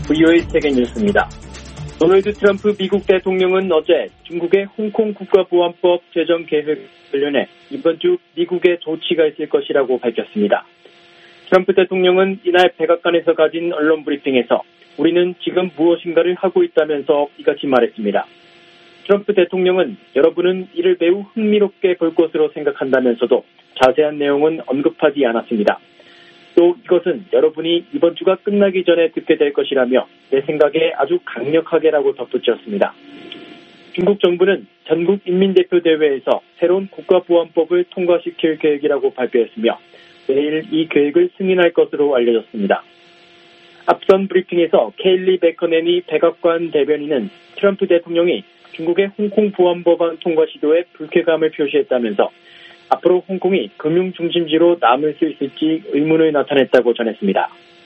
VOA 세계 뉴스입니다. 도널드 트럼프 미국 대통령은 어제 중국의 홍콩 국가보안법 제정 계획 관련해 이번 주 미국에 조치가 있을 것이라고 밝혔습니다. 트럼프 대통령은 이날 백악관에서 가진 언론 브리핑에서 우리는 지금 무엇인가를 하고 있다면서 이같이 말했습니다. 트럼프 대통령은 여러분은 이를 매우 흥미롭게 볼 것으로 생각한다면서도 자세한 내용은 언급하지 않았습니다. 또 이것은 여러분이 이번 주가 끝나기 전에 듣게 될 것이라며 내 생각에 아주 강력하게라고 덧붙였습니다. 중국 정부는 전국 인민대표대회에서 새로운 국가보안법을 통과시킬 계획이라고 발표했으며 내일 이 계획을 승인할 것으로 알려졌습니다. 앞선 브리핑에서 케일리 베커넨이 백악관 대변인은 트럼프 대통령이 중국의 홍콩 보안법안 통과 시도에 불쾌감을 표시했다면서 앞으로 홍콩이 금융 중심지로 남을 수 있을지 의문을 나타냈다고 전했습니다.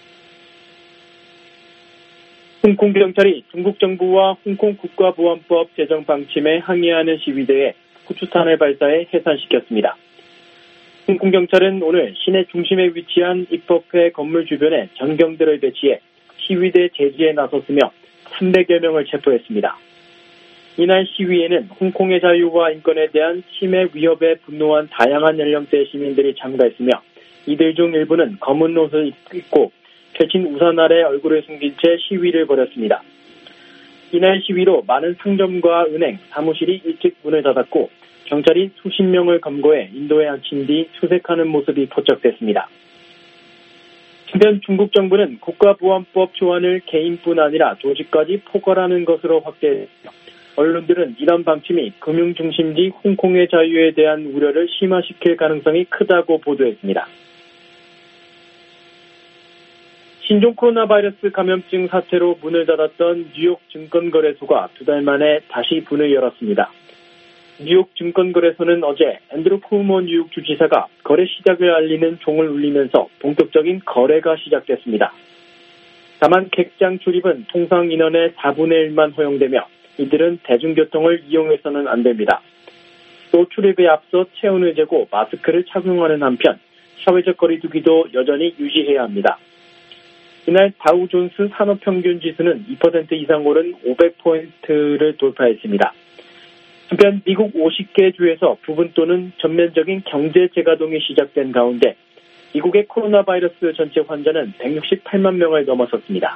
홍콩 경찰이 중국 정부와 홍콩 국가보안법 제정 방침에 항의하는 시위대에 후추탄을 발사해 해산시켰습니다. 홍콩 경찰은 오늘 시내 중심에 위치한 입법회 건물 주변에 전경들을 배치해 시위대 제지에 나섰으며 300여 명을 체포했습니다. 이날 시위에는 홍콩의 자유와 인권에 대한 침해 위협에 분노한 다양한 연령대 시민들이 참가했으며 이들 중 일부는 검은 옷을 입고 펼친 우산 아래 얼굴을 숨긴 채 시위를 벌였습니다. 이날 시위로 많은 상점과 은행, 사무실이 일찍 문을 닫았고 경찰이 수십 명을 검거해 인도에 앉힌 뒤 수색하는 모습이 포착됐습니다. 한편 중국 정부는 국가보안법 조안을 개인뿐 아니라 조직까지 포괄하는 것으로 확대했으며 언론들은 이런 방침이 금융중심지 홍콩의 자유에 대한 우려를 심화시킬 가능성이 크다고 보도했습니다. 신종 코로나 바이러스 감염증 사태로 문을 닫았던 뉴욕 증권거래소가 2달 만에 다시 문을 열었습니다. 뉴욕 증권거래소는 어제 앤드루 쿠오모 뉴욕 주지사가 거래 시작을 알리는 종을 울리면서 본격적인 거래가 시작됐습니다. 다만 객장 출입은 통상 인원의 4분의 1만 허용되며 이들은 대중교통을 이용해서는 안 됩니다. 또 출입에 앞서 체온을 재고 마스크를 착용하는 한편 사회적 거리두기도 여전히 유지해야 합니다. 이날 다우존스 산업평균지수는 2% 이상 오른 500포인트를 돌파했습니다. 한편 미국 50개 주에서 부분 또는 전면적인 경제 재가동이 시작된 가운데 미국의 코로나 바이러스 전체 환자는 168만 명을 넘어섰습니다.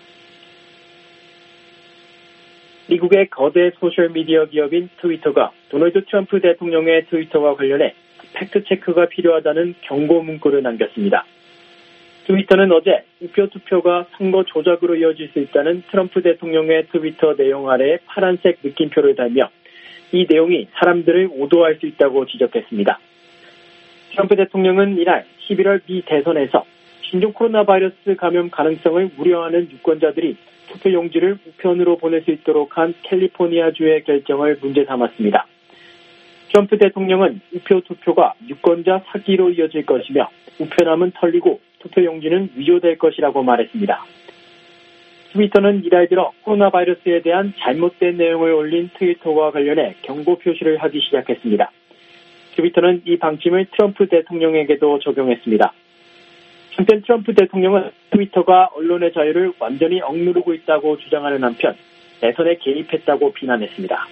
미국의 거대 소셜미디어 기업인 트위터가 도널드 트럼프 대통령의 트위터와 관련해 팩트체크가 필요하다는 경고 문구를 남겼습니다. 트위터는 어제 우표 투표가 선거 조작으로 이어질 수 있다는 트럼프 대통령의 트위터 내용 아래에 파란색 느낌표를 달며 이 내용이 사람들을 오도할 수 있다고 지적했습니다. 트럼프 대통령은 이날 11월 미 대선에서 신종 코로나 바이러스 감염 가능성을 우려하는 유권자들이 투표용지를 우편으로 보낼 수 있도록 한 캘리포니아주의 결정을 문제 삼았습니다. 트럼프 대통령은 우표 투표가 유권자 사기로 이어질 것이며 우편함은 털리고 투표용지는 위조될 것이라고 말했습니다. 트위터는 이달 들어 코로나 바이러스에 대한 잘못된 내용을 올린 트위터와 관련해 경고 표시를 하기 시작했습니다. 트위터는 이 방침을 트럼프 대통령에게도 적용했습니다. 한편 트럼프 대통령은 트위터가 언론의 자유를 완전히 억누르고 있다고 주장하는 한편 대선에 개입했다고 비난했습니다.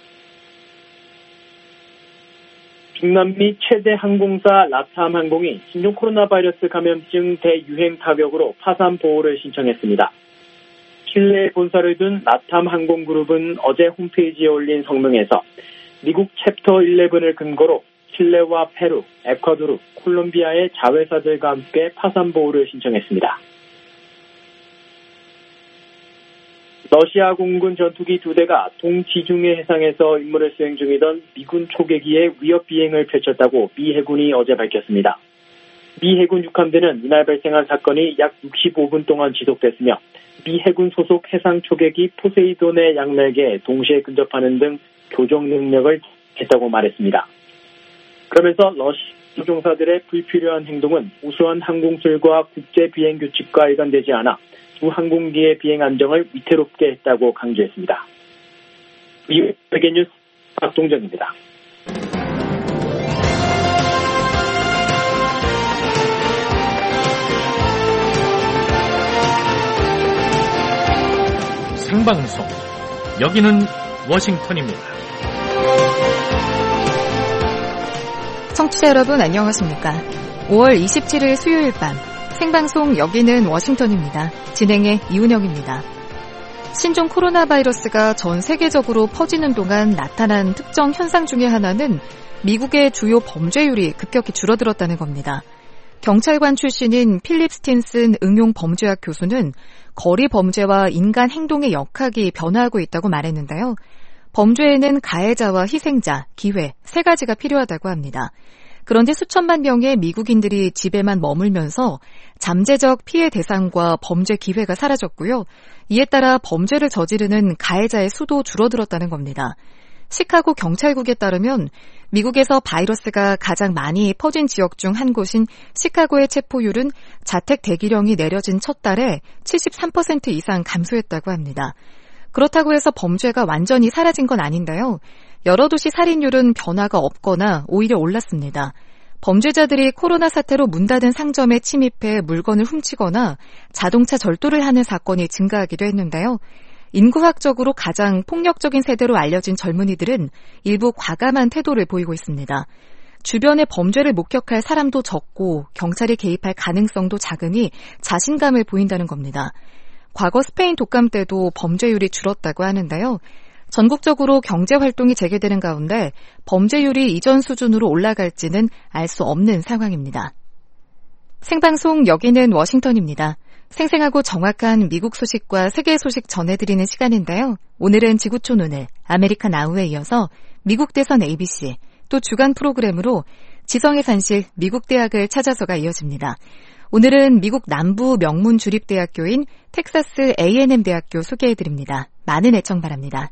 중남미 최대 항공사 라탐 항공이 신종 코로나 바이러스 감염증 대유행 타격으로 파산 보호를 신청했습니다. 칠레에 본사를 둔 라탐 항공그룹은 어제 홈페이지에 올린 성명에서 미국 챕터 11을 근거로 칠레와 페루, 에콰도르, 콜롬비아의 자회사들과 함께 파산 보호를 신청했습니다. 러시아 공군 전투기 2대가 동지중해 해상에서 임무를 수행 중이던 미군 초계기에 위협 비행을 펼쳤다고 미 해군이 어제 밝혔습니다. 미 해군 육함대는 이날 발생한 사건이 약 65분 동안 지속됐으며 미 해군 소속 해상 초계기 포세이돈의 양날개에 동시에 근접하는 등 교정 능력을 했다고 말했습니다. 그러면서 러시아 조종사들의 불필요한 행동은 우수한 항공술과 국제 비행 규칙과 일관되지 않아 두 항공기의 비행 안정을 위태롭게 했다고 강조했습니다. 미국 세계뉴스 박동정입니다. 생방송. 여기는 워싱턴입니다. 청취자 여러분 안녕하십니까? 5월 27일 수요일 밤 생방송 여기는 워싱턴입니다. 진행의 이은영입니다. 신종 코로나 바이러스가 전 세계적으로 퍼지는 동안 나타난 특정 현상 중에 하나는 미국의 주요 범죄율이 급격히 줄어들었다는 겁니다. 경찰관 출신인 필립 스틴슨 응용범죄학 교수는 거리 범죄와 인간 행동의 역학이 변화하고 있다고 말했는데요. 범죄에는 가해자와 희생자, 기회 세 가지가 필요하다고 합니다. 그런데 수천만 명의 미국인들이 집에만 머물면서 잠재적 피해 대상과 범죄 기회가 사라졌고요. 이에 따라 범죄를 저지르는 가해자의 수도 줄어들었다는 겁니다. 시카고 경찰국에 따르면 미국에서 바이러스가 가장 많이 퍼진 지역 중 한 곳인 시카고의 체포율은 자택 대기령이 내려진 첫 달에 73% 이상 감소했다고 합니다. 그렇다고 해서 범죄가 완전히 사라진 건 아닌데요. 여러 도시 살인율은 변화가 없거나 오히려 올랐습니다. 범죄자들이 코로나 사태로 문 닫은 상점에 침입해 물건을 훔치거나 자동차 절도를 하는 사건이 증가하기도 했는데요. 인구학적으로 가장 폭력적인 세대로 알려진 젊은이들은 일부 과감한 태도를 보이고 있습니다. 주변에 범죄를 목격할 사람도 적고 경찰이 개입할 가능성도 작으니 자신감을 보인다는 겁니다. 과거 스페인 독감 때도 범죄율이 줄었다고 하는데요. 전국적으로 경제활동이 재개되는 가운데 범죄율이 이전 수준으로 올라갈지는 알 수 없는 상황입니다. 생방송 여기는 워싱턴입니다. 생생하고 정확한 미국 소식과 세계 소식 전해드리는 시간인데요. 오늘은 지구촌 오늘, 아메리카 나우에 이어서 미국 대선 ABC, 또 주간 프로그램으로 지성의 산실 미국 대학을 찾아서가 이어집니다. 오늘은 미국 남부 명문 주립대학교인 텍사스 A&M 대학교 소개해드립니다. 많은 애청 바랍니다.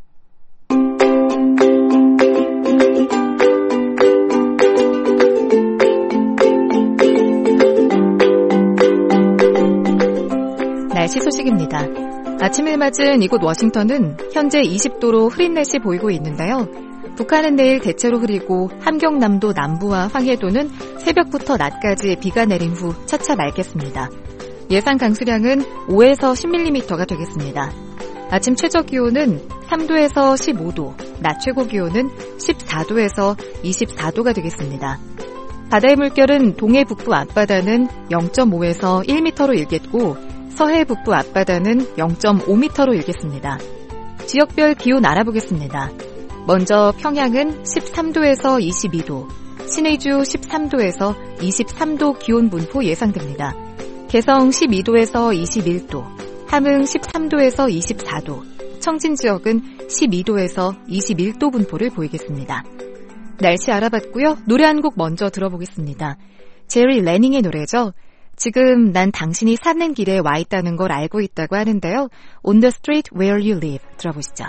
날씨 소식입니다. 아침을 맞은 이곳 워싱턴은 현재 20도로 흐린 날씨 보이고 있는데요. 북한은 내일 대체로 흐리고 함경남도 남부와 황해도는 새벽부터 낮까지 비가 내린 후 차차 맑겠습니다. 예상 강수량은 5에서 10mm가 되겠습니다. 아침 최저 기온은 3도에서 15도, 낮 최고 기온은 14도에서 24도가 되겠습니다. 바다의 물결은 동해 북부 앞바다는 0.5에서 1m로 일겠고 서해 북부 앞바다는 0.5m로 일겠습니다. 지역별 기온 알아보겠습니다. 먼저 평양은 13도에서 22도, 신의주 13도에서 23도 기온 분포 예상됩니다. 개성 12도에서 21도, 함흥 13도에서 24도, 청진 지역은 12도에서 21도 분포를 보이겠습니다. 날씨 알아봤고요. 노래 한 곡 먼저 들어보겠습니다. 제리 레닝의 노래죠. 지금 난 당신이 사는 길에 와 있다는 걸 알고 있다고 하는데요. On the street where you live 들어보시죠.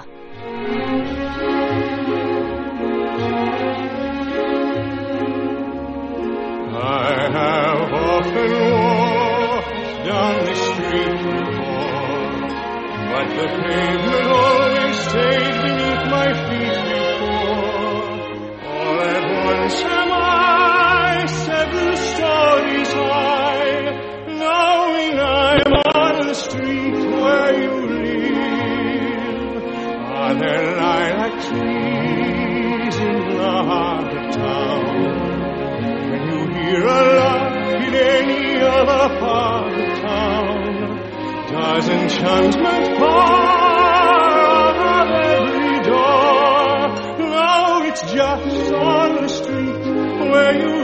I have often walked down the street before, but the pavement always stayed beneath my feet before. All at once am I 7 stories high, knowing I'm on the street where you live. Are there lilac trees in the heart of town? Hear a laugh in any other part of town. Does enchantment part of every door? No, it's just on the street where you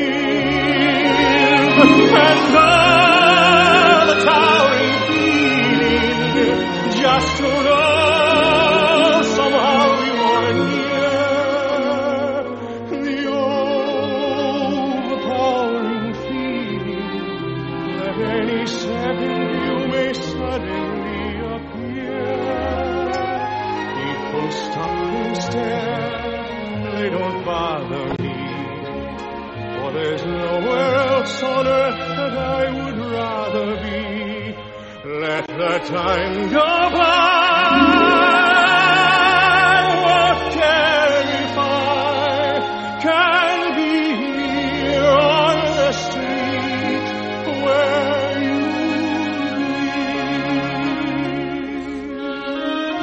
live. And the towering feeling just to know somehow you are near. The overpowering feeling that any second you may suddenly appear. People stop and stare, they don't bother me, for there's nowhere else on earth that I would rather be. Let the time go by. What can if I can be here on the street where you live?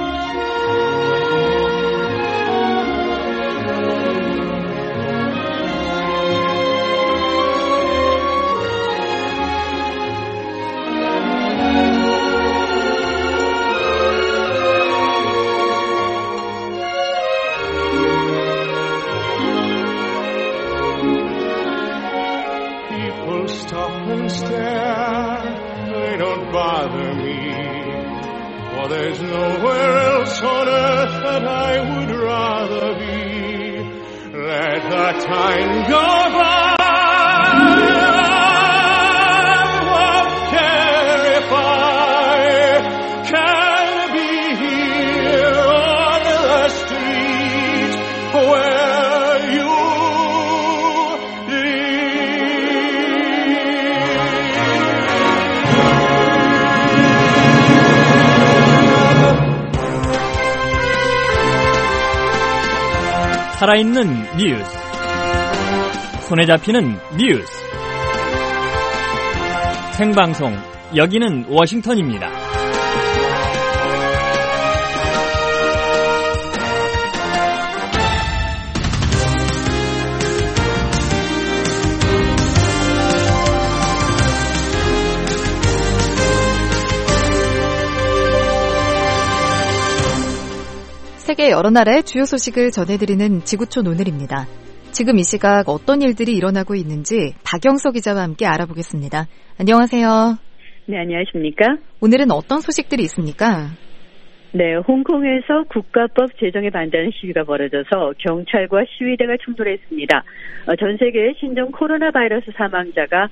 stop and stare, they don't bother me. For there's nowhere else on earth that I would rather be. Let the time go by. What care if I can be here on the street where you 살아있는 뉴스, 손에 잡히는 뉴스, 생방송, 여기는 워싱턴입니다. 세계 여러 나라의 주요 소식을 전해드리는 지구촌 오늘입니다. 지금 이 시각 어떤 일들이 일어나고 있는지 박영석 기자와 함께 알아보겠습니다. 안녕하세요. 네, 안녕하십니까? 오늘은 어떤 소식들이 있습니까? 네, 홍콩에서 국가법 제정에 반대하는 시위가 벌어져서 경찰과 시위대가 충돌했습니다. 전 세계의 신종 코로나 바이러스 사망자가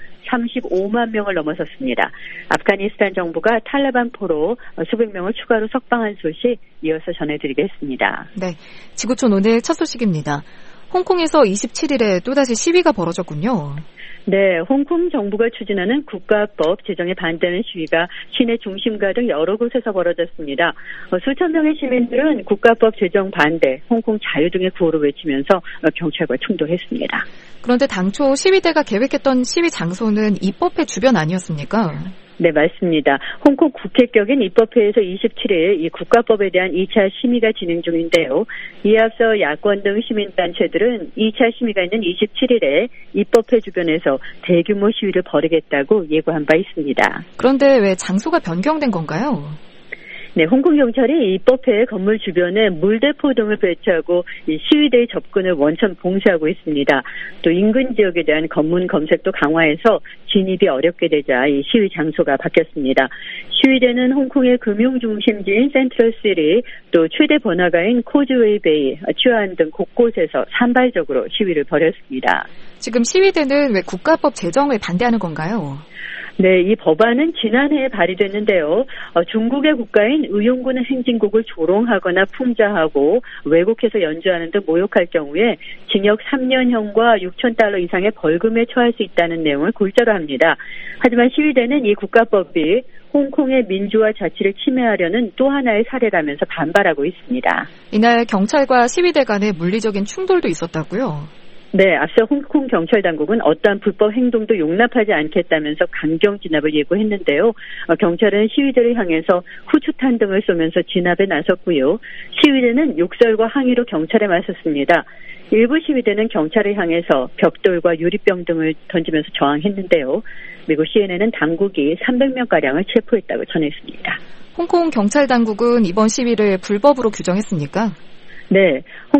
35만 명을 넘어섰습니다. 아프가니스탄 정부가 탈레반포로 수백 명을 추가로 석방한 소식 이어서 전해드리겠습니다. 네, 지구촌 오늘 첫 소식입니다. 홍콩에서 27일에 또다시 시위가 벌어졌군요. 네, 홍콩 정부가 추진하는 국가법 제정에 반대하는 시위가 시내 중심가 등 여러 곳에서 벌어졌습니다. 수천 명의 시민들은 국가법 제정 반대, 홍콩 자유 등의 구호를 외치면서 경찰과 충돌했습니다. 그런데 당초 시위대가 계획했던 시위 장소는 입법회 주변 아니었습니까? 네, 맞습니다. 홍콩 국회격인 입법회에서 27일 이 국가법에 대한 2차 심의가 진행 중인데요. 이에 앞서 야권 등 시민단체들은 2차 심의가 있는 27일에 입법회 주변에서 대규모 시위를 벌이겠다고 예고한 바 있습니다. 그런데 왜 장소가 변경된 건가요? 네, 홍콩 경찰이 입법회 건물 주변에 물대포 등을 배치하고 이 시위대의 접근을 원천 봉쇄하고 있습니다. 또 인근 지역에 대한 검문 검색도 강화해서 진입이 어렵게 되자 이 시위 장소가 바뀌었습니다. 시위대는 홍콩의 금융 중심지인 센트럴시티, 또 최대 번화가인 코즈웨이 베이, 치안 등 곳곳에서 산발적으로 시위를 벌였습니다. 지금 시위대는 왜 국가법 제정을 반대하는 건가요? 네, 이 법안은 지난해에 발의됐는데요. 중국의 국가인 의용군의 행진곡을 조롱하거나 풍자하고 왜곡해서 연주하는 등 모욕할 경우에 징역 3년형과 6,000달러 이상의 벌금에 처할 수 있다는 내용을 골자로 합니다. 하지만 시위대는 이 국가법이 홍콩의 민주화 자치를 침해하려는 또 하나의 사례라면서 반발하고 있습니다. 이날 경찰과 시위대 간의 물리적인 충돌도 있었다고요? 네, 앞서 홍콩 경찰 당국은 어떠한 불법 행동도 용납하지 않겠다면서 강경 진압을 예고했는데요. 경찰은 시위대를 향해서 후추탄 등을 쏘면서 진압에 나섰고요. 시위대는 욕설과 항의로 경찰에 맞섰습니다. 일부 시위대는 경찰을 향해서 벽돌과 유리병 등을 던지면서 저항했는데요. 미국 CNN은 당국이 300명가량을 체포했다고 전했습니다. 홍콩 경찰 당국은 이번 시위를 불법으로 규정했습니까? 네,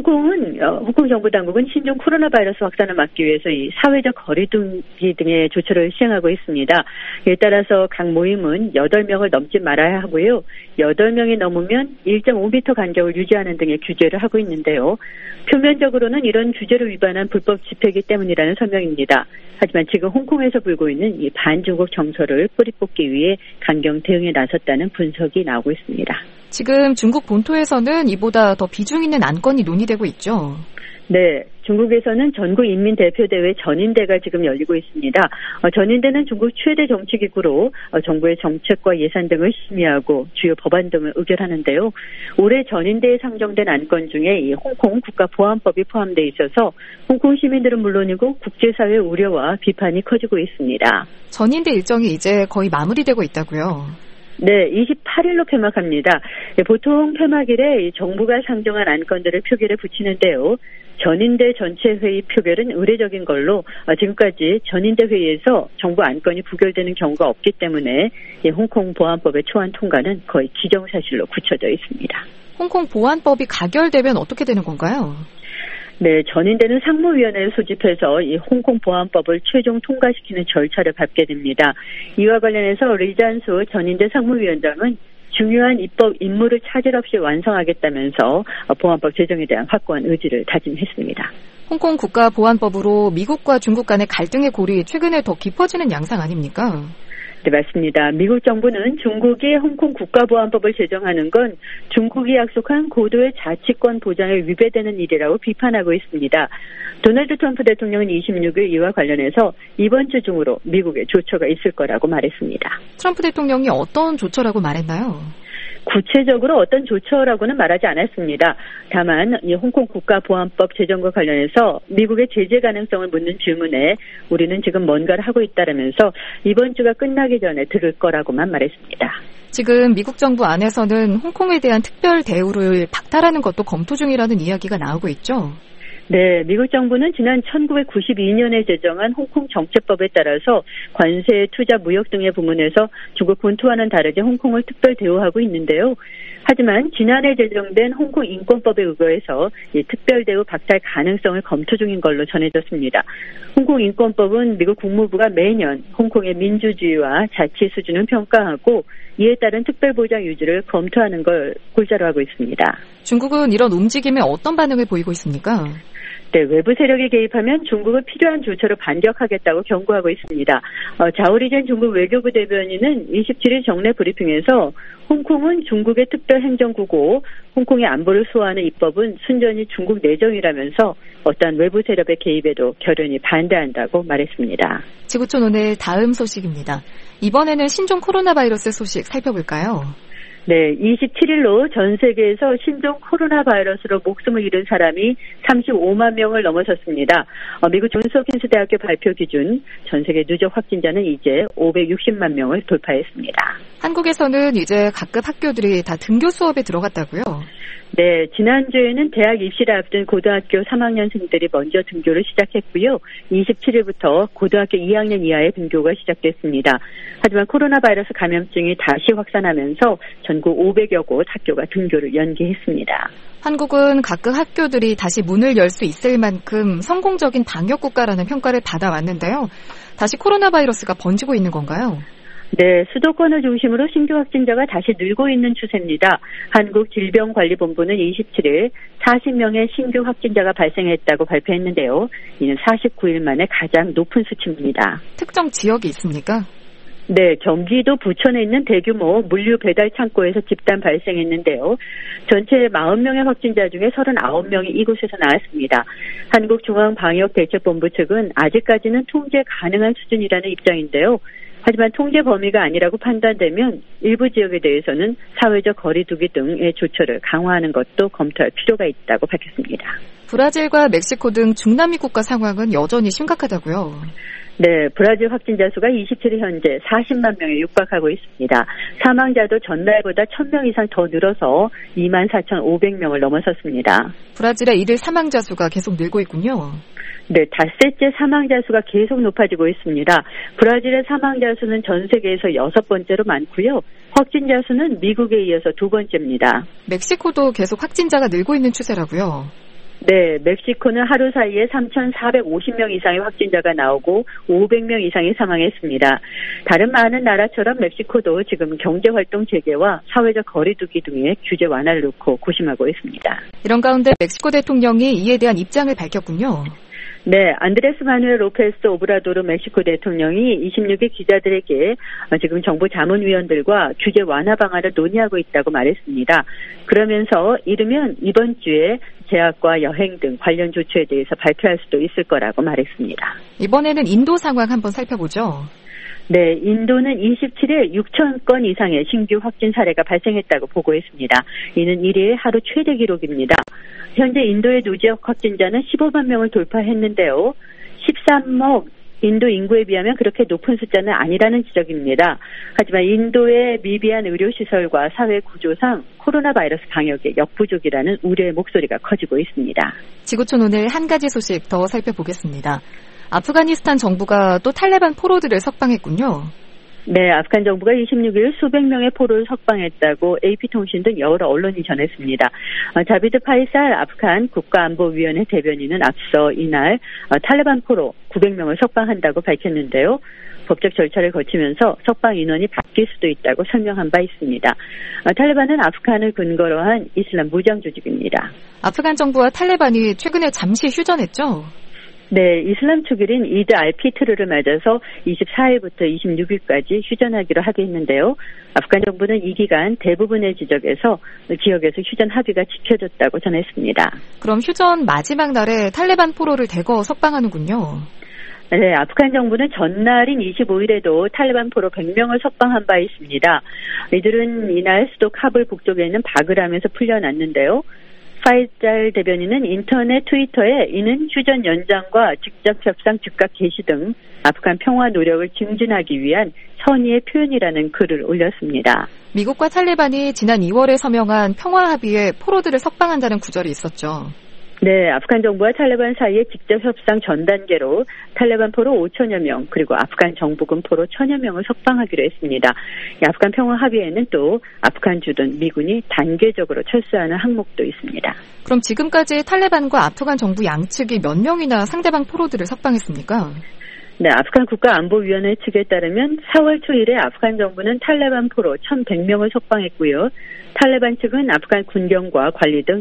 홍콩 정부 당국은 신종 코로나 바이러스 확산을 막기 위해서 이 사회적 거리두기 등의 조처를 시행하고 있습니다. 이에 따라서 각 모임은 8명을 넘지 말아야 하고요. 8명이 넘으면 1.5m 간격을 유지하는 등의 규제를 하고 있는데요. 표면적으로는 이런 규제를 위반한 불법 집회이기 때문이라는 설명입니다. 하지만 지금 홍콩에서 불고 있는 이 반중국 정서를 뿌리 뽑기 위해 강경 대응에 나섰다는 분석이 나오고 있습니다. 지금 중국 본토에서는 이보다 더 비중 있는 안건이 논의되고 있죠. 네, 중국에서는 전국인민대표대회 전인대가 지금 열리고 있습니다. 전인대는 중국 최대 정치기구로 정부의 정책과 예산 등을 심의하고 주요 법안 등을 의결하는데요. 올해 전인대에 상정된 안건 중에 이 홍콩 국가보안법이 포함되어 있어서 홍콩 시민들은 물론이고 국제사회의 우려와 비판이 커지고 있습니다. 전인대 일정이 이제 거의 마무리되고 있다고요? 네, 28일로 폐막합니다. 보통 폐막일에 정부가 상정한 안건들을 표결에 붙이는데요. 전인대 전체 회의 표결은 의례적인 걸로 지금까지 전인대 회의에서 정부 안건이 부결되는 경우가 없기 때문에 홍콩 보안법의 초안 통과는 거의 기정사실로 굳혀져 있습니다. 홍콩 보안법이 가결되면 어떻게 되는 건가요? 네, 전인대는 상무위원회를 소집해서 이 홍콩 보안법을 최종 통과시키는 절차를 밟게 됩니다. 이와 관련해서 리잔수 전인대 상무위원장은 중요한 입법 임무를 차질 없이 완성하겠다면서 보안법 제정에 대한 확고한 의지를 다짐했습니다. 홍콩 국가보안법으로 미국과 중국 간의 갈등의 골이 최근에 더 깊어지는 양상 아닙니까? 네, 맞습니다. 미국 정부는 중국이 홍콩 국가보안법을 제정하는 건 중국이 약속한 고도의 자치권 보장에 위배되는 일이라고 비판하고 있습니다. 도널드 트럼프 대통령은 26일 이와 관련해서 이번 주 중으로 미국에 조처가 있을 거라고 말했습니다. 트럼프 대통령이 어떤 조처라고 말했나요? 구체적으로 어떤 조처라고는 말하지 않았습니다. 다만 이 홍콩 국가보안법 제정과 관련해서 미국의 제재 가능성을 묻는 질문에 우리는 지금 뭔가를 하고 있다라면서 이번 주가 끝나기 전에 들을 거라고만 말했습니다. 지금 미국 정부 안에서는 홍콩에 대한 특별 대우를 박탈하는 것도 검토 중이라는 이야기가 나오고 있죠. 네, 미국 정부는 지난 1992년에 제정한 홍콩 정책법에 따라서 관세, 투자, 무역 등의 부문에서 중국 본토와는 다르게 홍콩을 특별 대우하고 있는데요. 하지만 지난해 제정된 홍콩 인권법에 의거해서 이 특별 대우 박탈 가능성을 검토 중인 걸로 전해졌습니다. 홍콩 인권법은 미국 국무부가 매년 홍콩의 민주주의와 자치 수준을 평가하고 이에 따른 특별 보장 유지를 검토하는 걸 골자로 하고 있습니다. 중국은 이런 움직임에 어떤 반응을 보이고 있습니까? 네, 외부 세력이 개입하면 중국은 필요한 조처로 반격하겠다고 경고하고 있습니다. 자오리젠 중국 외교부 대변인은 27일 정례 브리핑에서 홍콩은 중국의 특별행정구고 홍콩의 안보를 수호하는 입법은 순전히 중국 내정이라면서 어떠한 외부 세력의 개입에도 결연히 반대한다고 말했습니다. 지구촌 오늘 다음 소식입니다. 이번에는 신종 코로나 바이러스 소식 살펴볼까요? 네, 27일로 전 세계에서 신종 코로나 바이러스로 목숨을 잃은 사람이 35만 명을 넘어섰습니다. 미국 존스홉킨스 대학교 발표 기준 전 세계 누적 확진자는 이제 560만 명을 돌파했습니다. 한국에서는 이제 각급 학교들이 다 등교 수업에 들어갔다고요? 네, 지난주에는 대학 입시를 앞둔 고등학교 3학년생들이 먼저 등교를 시작했고요. 27일부터 고등학교 2학년 이하의 등교가 시작됐습니다. 하지만 코로나 바이러스 감염증이 다시 확산하면서 전국 500여 곳 학교가 등교를 연기했습니다. 한국은 각급 학교들이 다시 문을 열 수 있을 만큼 성공적인 방역 국가라는 평가를 받아왔는데요. 다시 코로나 바이러스가 번지고 있는 건가요? 네, 수도권을 중심으로 신규 확진자가 다시 늘고 있는 추세입니다. 한국질병관리본부는 27일 40명의 신규 확진자가 발생했다고 발표했는데요. 이는 49일 만에 가장 높은 수치입니다. 특정 지역이 있습니까? 네, 경기도 부천에 있는 대규모 물류 배달 창고에서 집단 발생했는데요. 전체 40명의 확진자 중에 39명이 이곳에서 나왔습니다. 한국중앙방역대책본부 측은 아직까지는 통제 가능한 수준이라는 입장인데요. 하지만 통제 범위가 아니라고 판단되면 일부 지역에 대해서는 사회적 거리두기 등의 조처를 강화하는 것도 검토할 필요가 있다고 밝혔습니다. 브라질과 멕시코 등 중남미 국가 상황은 여전히 심각하다고요? 네, 브라질 확진자 수가 27일 현재 40만 명에 육박하고 있습니다. 사망자도 전날보다 1,000명 이상 더 늘어서 24,500명을 넘어섰습니다. 브라질의 일일 사망자 수가 계속 늘고 있군요. 네, 닷새째 사망자 수가 계속 높아지고 있습니다. 브라질의 사망자 수는 전 세계에서 6번째로 많고요. 확진자 수는 미국에 이어서 2번째입니다. 멕시코도 계속 확진자가 늘고 있는 추세라고요? 네, 멕시코는 하루 사이에 3,450명 이상의 확진자가 나오고 500명 이상이 사망했습니다. 다른 많은 나라처럼 멕시코도 지금 경제활동 재개와 사회적 거리두기 등의 규제 완화를 놓고 고심하고 있습니다. 이런 가운데 멕시코 대통령이 이에 대한 입장을 밝혔군요. 네, 안드레스 마누엘 로페스 오브라도르 멕시코 대통령이 26일 기자들에게 지금 정부 자문위원들과 규제 완화 방안을 논의하고 있다고 말했습니다. 그러면서 이르면 이번 주에 제약과 여행 등 관련 조치에 대해서 발표할 수도 있을 거라고 말했습니다. 이번에는 인도 상황 한번 살펴보죠. 네, 인도는 27일 6천 건 이상의 신규 확진 사례가 발생했다고 보고했습니다. 이는 1일 하루 최대 기록입니다. 현재 인도의 누적 확진자는 15만 명을 돌파했는데요. 13억 인도 인구에 비하면 그렇게 높은 숫자는 아니라는 지적입니다. 하지만 인도의 미비한 의료시설과 사회 구조상 코로나 바이러스 방역에 역부족이라는 우려의 목소리가 커지고 있습니다. 지구촌 오늘 한 가지 소식 더 살펴보겠습니다. 아프가니스탄 정부가 또 탈레반 포로들을 석방했군요. 네, 아프간 정부가 26일 수백 명의 포로를 석방했다고 AP통신 등 여러 언론이 전했습니다. 자비드 파이살 아프간 국가안보위원회 대변인은 앞서 이날 탈레반 포로 900명을 석방한다고 밝혔는데요. 법적 절차를 거치면서 석방 인원이 바뀔 수도 있다고 설명한 바 있습니다. 탈레반은 아프간을 근거로 한 이슬람 무장 조직입니다. 아프간 정부와 탈레반이 최근에 잠시 휴전했죠? 네, 이슬람 축일인 이드 알피트르를 맞아서 24일부터 26일까지 휴전하기로 합의했는데요. 아프간 정부는 이 기간 대부분의 지역에서 휴전 합의가 지켜졌다고 전했습니다. 그럼 휴전 마지막 날에 탈레반 포로를 대거 석방하는군요. 네, 아프간 정부는 전날인 25일에도 탈레반 포로 100명을 석방한 바 있습니다. 이들은 이날 수도 카불 북쪽에 있는 바그람에서 풀려났는데요. 파이잘 대변인은 인터넷 트위터에 이는 휴전 연장과 직접 협상 즉각 개시 등 아프간 평화 노력을 증진하기 위한 선의의 표현이라는 글을 올렸습니다. 미국과 탈레반이 지난 2월에 서명한 평화 합의에 포로들을 석방한다는 구절이 있었죠. 네, 아프간 정부와 탈레반 사이의 직접 협상 전 단계로 탈레반 포로 5천여 명 그리고 아프간 정부군 포로 1,000여 명을 석방하기로 했습니다. 아프간 평화 합의에는 또 아프간 주둔 미군이 단계적으로 철수하는 항목도 있습니다. 그럼 지금까지 탈레반과 아프간 정부 양측이 몇 명이나 상대방 포로들을 석방했습니까? 네, 아프간 국가안보위원회 측에 따르면 4월 초일에 아프간 정부는 탈레반 포로 1,100명을 석방했고요. 탈레반 측은 아프간 군경과 관리 등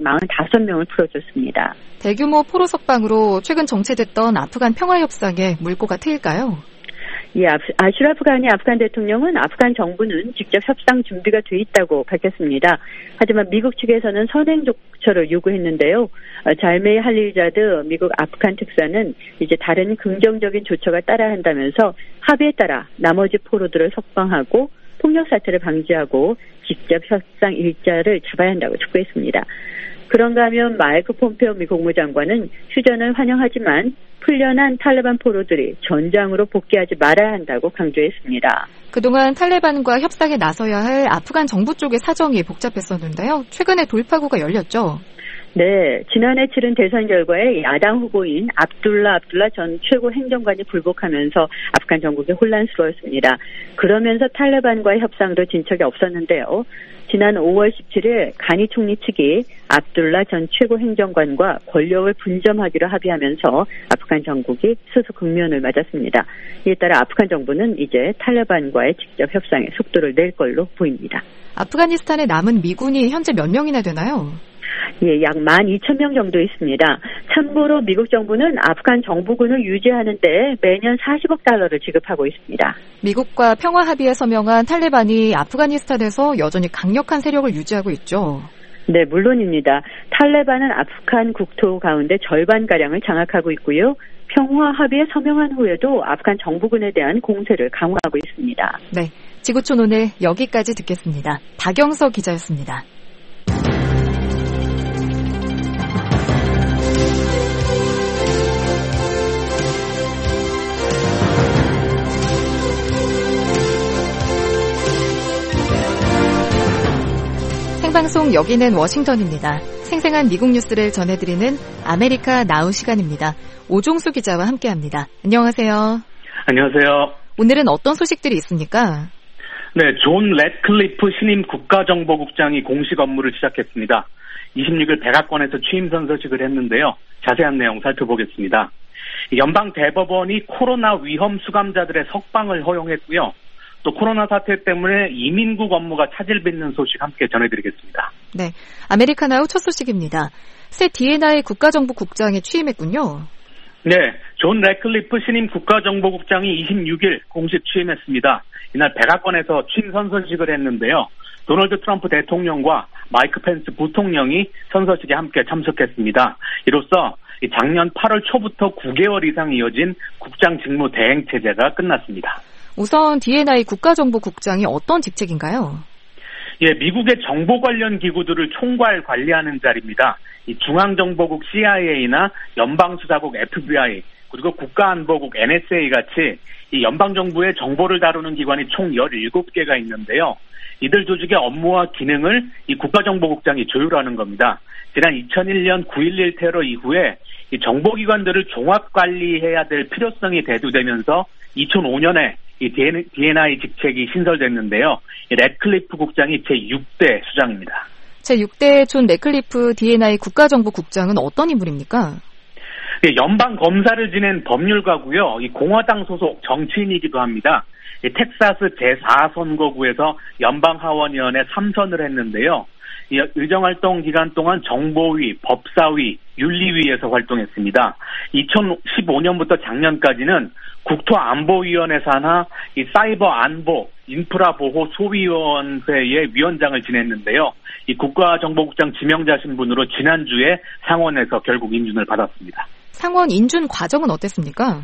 245명을 풀어줬습니다. 대규모 포로 석방으로 최근 정체됐던 아프간 평화협상에 물꼬가 트일까요? 예, 아슈라프 가니 아프간 대통령은 아프간 정부는 직접 협상 준비가 돼 있다고 밝혔습니다. 하지만 미국 측에서는 선행 조처를 요구했는데요. 잘메이 할리자드 미국 아프간 특사는 이제 다른 긍정적인 조처가 따라야 한다면서 합의에 따라 나머지 포로들을 석방하고 폭력 사태를 방지하고 직접 협상 일자를 잡아야 한다고 촉구했습니다. 그런가 하면 마이크 폼페오 미 국무장관은 휴전을 환영하지만 풀려난 탈레반 포로들이 전장으로 복귀하지 말아야 한다고 강조했습니다. 그동안 탈레반과 협상에 나서야 할 아프간 정부 쪽의 사정이 복잡했었는데요. 최근에 돌파구가 열렸죠. 네, 지난해 치른 대선 결과에 야당 후보인 압둘라 전 최고 행정관이 불복하면서 아프간 정국이 혼란스러웠습니다. 그러면서 탈레반과의 협상도 진척이 없었는데요. 지난 5월 17일 가니 총리 측이 압둘라 전 최고 행정관과 권력을 분점하기로 합의하면서 아프간 정국이 수수 국면을 맞았습니다. 이에 따라 아프간 정부는 이제 탈레반과의 직접 협상에 속도를 낼 걸로 보입니다. 아프가니스탄에 남은 미군이 현재 몇 명이나 되나요? 예, 약 12,000명 정도 있습니다. 참고로 미국 정부는 아프간 정부군을 유지하는데 매년 40억 달러를 지급하고 있습니다. 미국과 평화 합의에 서명한 탈레반이 아프가니스탄에서 여전히 강력한 세력을 유지하고 있죠. 네, 물론입니다. 탈레반은 아프간 국토 가운데 절반가량을 장악하고 있고요. 평화 합의에 서명한 후에도 아프간 정부군에 대한 공세를 강화하고 있습니다. 네, 지구촌 오늘 여기까지 듣겠습니다. 박영서 기자였습니다. 생방송 여기는 워싱턴입니다. 생생한 미국 뉴스를 전해드리는 아메리카 나우 시간입니다. 오종수 기자와 함께합니다. 안녕하세요. 안녕하세요. 오늘은 어떤 소식들이 있습니까? 네, 존 래틀리프 신임 국가정보국장이 공식 업무를 시작했습니다. 26일 백악관에서 취임 선서식을 했는데요. 자세한 내용 살펴보겠습니다. 연방 대법원이 코로나 위험 수감자들의 석방을 허용했고요. 또 코로나 사태 때문에 이민국 업무가 차질빚는 소식 함께 전해드리겠습니다. 네, 아메리카나우 첫 소식입니다. 새 D&I 국가정보국장에 취임했군요. 네, 존 래클리프 신임 국가정보국장이 26일 공식 취임했습니다. 이날 백악관에서 취임 선서식을 했는데요. 도널드 트럼프 대통령과 마이크 펜스 부통령이 선서식에 함께 참석했습니다. 이로써 작년 8월 초부터 9개월 이상 이어진 국장 직무 대행 체제가 끝났습니다. 우선 D&I 국가정보국장이 어떤 직책인가요? 예, 미국의 정보 관련 기구들을 총괄 관리하는 자리입니다. 이 중앙정보국 CIA나 연방수사국 FBI 그리고 국가안보국 NSA 같이 이 연방정부의 정보를 다루는 기관이 총 17개가 있는데요. 이들 조직의 업무와 기능을 이 국가정보국장이 조율하는 겁니다. 지난 2001년 9.11 테러 이후에 이 정보기관들을 종합관리해야 될 필요성이 대두되면서 2005년에 이 D&I 직책이 신설됐는데요. 래클리프 국장이 제6대 수장입니다. 제6대 존 래클리프 D&I 국가정보국장은 어떤 인물입니까? 연방 검사를 지낸 법률가고요. 이 공화당 소속 정치인이기도 합니다. 텍사스 제4선거구에서 연방하원의원에 3선을 했는데요. 의정활동 기간 동안 정보위, 법사위, 윤리위에서 활동했습니다. 2015년부터 작년까지는 국토안보위원회 산하 이 사이버 안보 인프라 보호 소위원회의 위원장을 지냈는데요. 이 국가정보국장 지명자 신분으로 지난주에 상원에서 결국 인준을 받았습니다. 상원 인준 과정은 어땠습니까?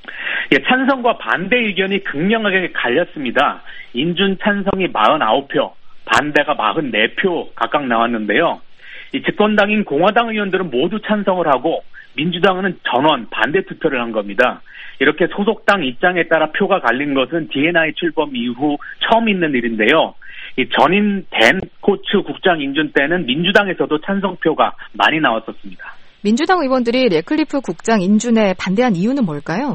찬성과 반대 의견이 극명하게 갈렸습니다. 인준 찬성이 49표, 반대가 44표 각각 나왔는데요. 이 집권당인 공화당 의원들은 모두 찬성을 하고 민주당은 전원 반대 투표를 한 겁니다. 이렇게 소속당 입장에 따라 표가 갈린 것은 D&I 출범 이후 처음 있는 일인데요. 이 전임 댄 코츠 국장 인준 때는 민주당에서도 찬성표가 많이 나왔었습니다. 민주당 의원들이 래클리프 국장 인준에 반대한 이유는 뭘까요?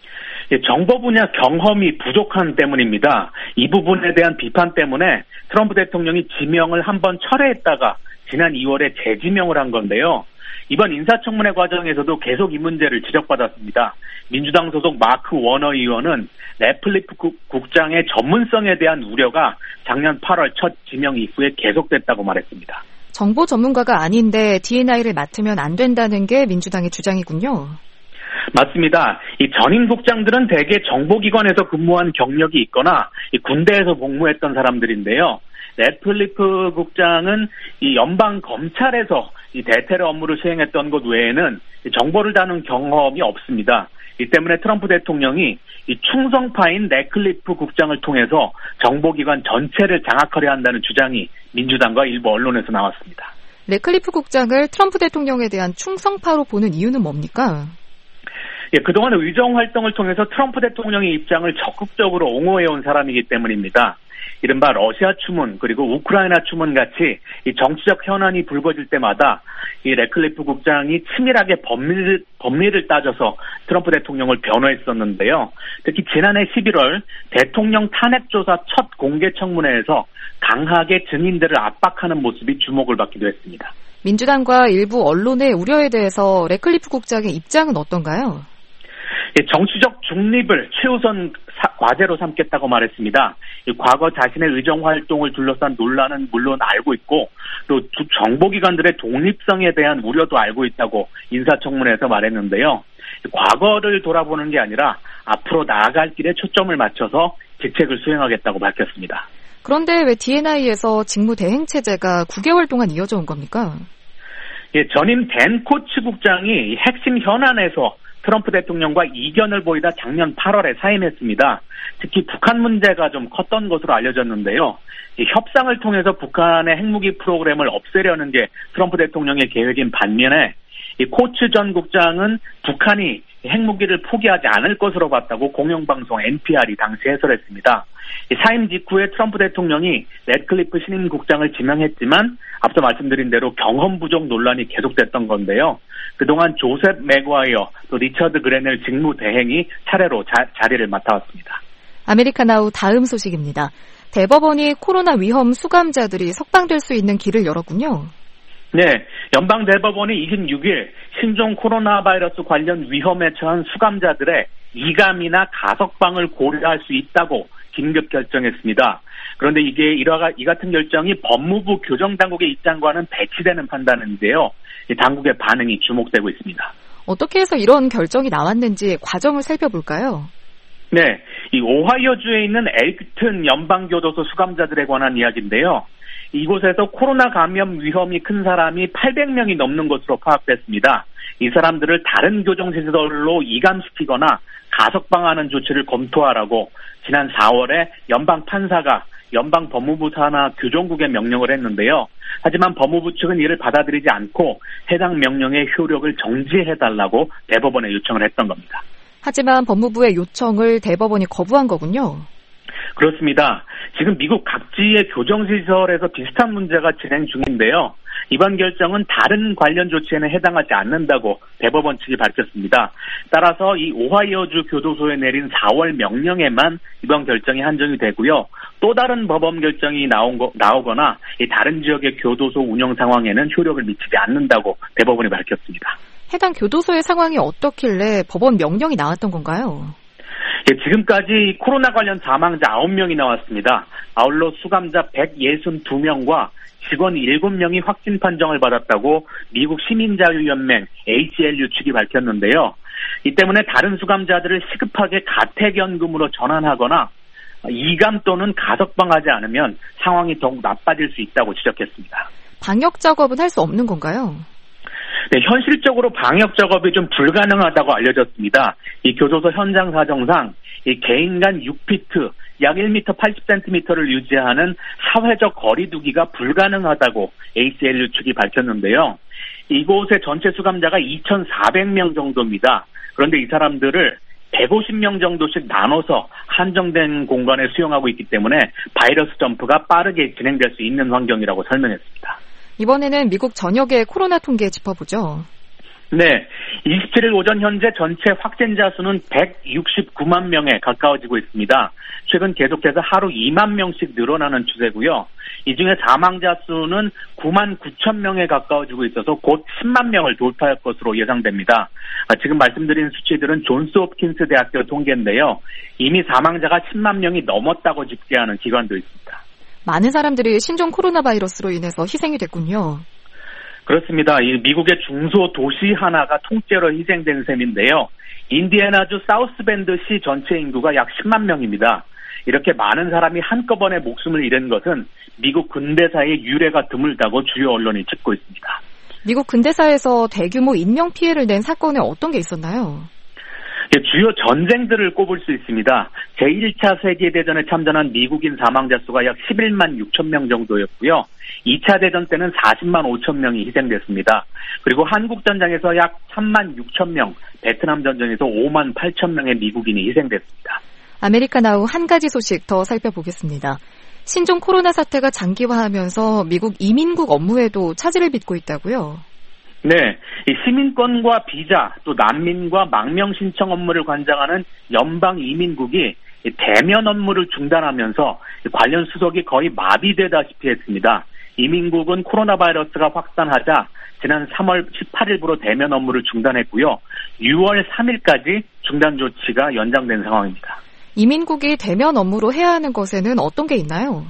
정보 분야 경험이 부족한 때문입니다. 이 부분에 대한 비판 때문에 트럼프 대통령이 지명을 한번 철회했다가 지난 2월에 재지명을 한 건데요. 이번 인사청문회 과정에서도 계속 이 문제를 지적받았습니다. 민주당 소속 마크 워너 의원은 래클리프 국장의 전문성에 대한 우려가 작년 8월 첫 지명 이후에 계속됐다고 말했습니다. 정보 전문가가 아닌데 D&I를 맡으면 안 된다는 게 민주당의 주장이군요. 맞습니다. 이 전임 국장들은 대개 정보기관에서 근무한 경력이 있거나 이 군대에서 복무했던 사람들인데요. 래클리프 국장은 이 연방 검찰에서 이 대테러 업무를 수행했던 것 외에는 정보를 다룬 경험이 없습니다. 이 때문에 트럼프 대통령이 이 충성파인 래클리프 국장을 통해서 정보기관 전체를 장악하려 한다는 주장이 민주당과 일부 언론에서 나왔습니다. 래클리프 국장을 트럼프 대통령에 대한 충성파로 보는 이유는 뭡니까? 그동안 의정 활동을 통해서 트럼프 대통령의 입장을 적극적으로 옹호해온 사람이기 때문입니다. 이른바 러시아 추문 그리고 우크라이나 추문 같이 이 정치적 현안이 불거질 때마다 이 래클리프 국장이 치밀하게 법리를 따져서 트럼프 대통령을 변호했었는데요. 특히 지난해 11월 대통령 탄핵조사 첫 공개 청문회에서 강하게 증인들을 압박하는 모습이 주목을 받기도 했습니다. 민주당과 일부 언론의 우려에 대해서 래클리프 국장의 입장은 어떤가요? 정치적 중립을 최우선 과제로 삼겠다고 말했습니다. 과거 자신의 의정 활동을 둘러싼 논란은 물론 알고 있고 또 정보기관들의 독립성에 대한 우려도 알고 있다고 인사청문회에서 말했는데요. 과거를 돌아보는 게 아니라 앞으로 나아갈 길에 초점을 맞춰서 직책을 수행하겠다고 밝혔습니다. 그런데 왜 D&I에서 직무 대행 체제가 9개월 동안 이어져 온 겁니까? 전임 댄 코츠 국장이 핵심 현안에서 트럼프 대통령과 이견을 보이다 작년 8월에 사임했습니다. 특히 북한 문제가 좀 컸던 것으로 알려졌는데요. 협상을 통해서 북한의 핵무기 프로그램을 없애려는 게 트럼프 대통령의 계획인 반면에 이 코츠 전 국장은 북한이 핵무기를 포기하지 않을 것으로 봤다고 공영방송 NPR이 당시 해설했습니다. 사임 직후에 트럼프 대통령이 래클리프 신임 국장을 지명했지만 앞서 말씀드린 대로 경험 부족 논란이 계속됐던 건데요. 그동안 조셉 맥과이어 또 리처드 그레넬 직무 대행이 차례로 자리를 맡아왔습니다. 아메리카나우 다음 소식입니다. 대법원이 코로나 위험 수감자들이 석방될 수 있는 길을 열었군요. 네, 연방대법원이 26일 신종 코로나 바이러스 관련 위험에 처한 수감자들의 이감이나 가석방을 고려할 수 있다고 긴급 결정했습니다. 그런데 이 같은 결정이 법무부 교정당국의 입장과는 배치되는 판단인데요. 당국의 반응이 주목되고 있습니다. 어떻게 해서 이런 결정이 나왔는지 과정을 살펴볼까요? 네, 이 오하이오주에 있는 엘튼 연방교도소 수감자들에 관한 이야기인데요. 이곳에서 코로나 감염 위험이 큰 사람이 800명이 넘는 것으로 파악됐습니다. 이 사람들을 다른 교정시설로 이감시키거나 가석방하는 조치를 검토하라고 지난 4월에 연방 판사가 연방 법무부 산하 교정국에 명령을 했는데요. 하지만 법무부 측은 이를 받아들이지 않고 해당 명령의 효력을 정지해달라고 대법원에 요청을 했던 겁니다. 하지만 법무부의 요청을 대법원이 거부한 거군요. 그렇습니다. 지금 미국 각지의 교정시설에서 비슷한 문제가 진행 중인데요. 이번 결정은 다른 관련 조치에는 해당하지 않는다고 대법원 측이 밝혔습니다. 따라서 이 오하이오주 교도소에 내린 4월 명령에만 이번 결정이 한정이 되고요. 또 다른 법원 결정이 나오거나 이 다른 지역의 교도소 운영 상황에는 효력을 미치지 않는다고 대법원이 밝혔습니다. 해당 교도소의 상황이 어떻길래 법원 명령이 나왔던 건가요? 지금까지 코로나 관련 사망자 9명이 나왔습니다. 아울러 수감자 162명과 직원 7명이 확진 판정을 받았다고 미국 시민자유연맹 ACLU 측이 밝혔는데요. 이 때문에 다른 수감자들을 시급하게 가택연금으로 전환하거나 이감 또는 가석방하지 않으면 상황이 더욱 나빠질 수 있다고 지적했습니다. 방역 작업은 할 수 없는 건가요? 네, 현실적으로 방역 작업이 좀 불가능하다고 알려졌습니다. 이 교도소 현장 사정상 이 개인 간 6피트, 약 1m 80cm를 유지하는 사회적 거리두기가 불가능하다고 ACLU 측이 밝혔는데요. 이곳의 전체 수감자가 2,400명 정도입니다. 그런데 이 사람들을 150명 정도씩 나눠서 한정된 공간에 수용하고 있기 때문에 바이러스 점프가 빠르게 진행될 수 있는 환경이라고 설명했습니다. 이번에는 미국 전역의 코로나 통계 짚어보죠. 네, 27일 오전 현재 전체 확진자 수는 169만 명에 가까워지고 있습니다. 최근 계속해서 하루 2만 명씩 늘어나는 추세고요. 이 중에 사망자 수는 9만 9천 명에 가까워지고 있어서 곧 10만 명을 돌파할 것으로 예상됩니다. 지금 말씀드린 수치들은 존스홉킨스 대학교 통계인데요. 이미 사망자가 10만 명이 넘었다고 집계하는 기관도 있습니다. 많은 사람들이 신종 코로나 바이러스로 인해서 희생이 됐군요. 그렇습니다. 이 미국의 중소 도시 하나가 통째로 희생된 셈인데요. 인디애나주 사우스밴드시 전체 인구가 약 10만 명입니다. 이렇게 많은 사람이 한꺼번에 목숨을 잃은 것은 미국 근대사의 유례가 드물다고 주요 언론이 짚고 있습니다. 미국 근대사에서 대규모 인명 피해를 낸 사건에 어떤 게 있었나요? 주요 전쟁들을 꼽을 수 있습니다. 제1차 세계대전에 참전한 미국인 사망자 수가 약 11만 6천 명 정도였고요. 2차 대전 때는 40만 5천 명이 희생됐습니다. 그리고 한국전장에서 약 3만 6천 명, 베트남 전쟁에서 5만 8천 명의 미국인이 희생됐습니다. 아메리카나우 한 가지 소식 더 살펴보겠습니다. 신종 코로나 사태가 장기화하면서 미국 이민국 업무에도 차질을 빚고 있다고요? 네, 이 시민권과 비자, 또 난민과 망명 신청 업무를 관장하는 연방 이민국이 대면 업무를 중단하면서 관련 수속이 거의 마비되다시피 했습니다. 이민국은 코로나 바이러스가 확산하자 지난 3월 18일부로 대면 업무를 중단했고요. 6월 3일까지 중단 조치가 연장된 상황입니다. 이민국이 대면 업무로 해야 하는 것에는 어떤 게 있나요?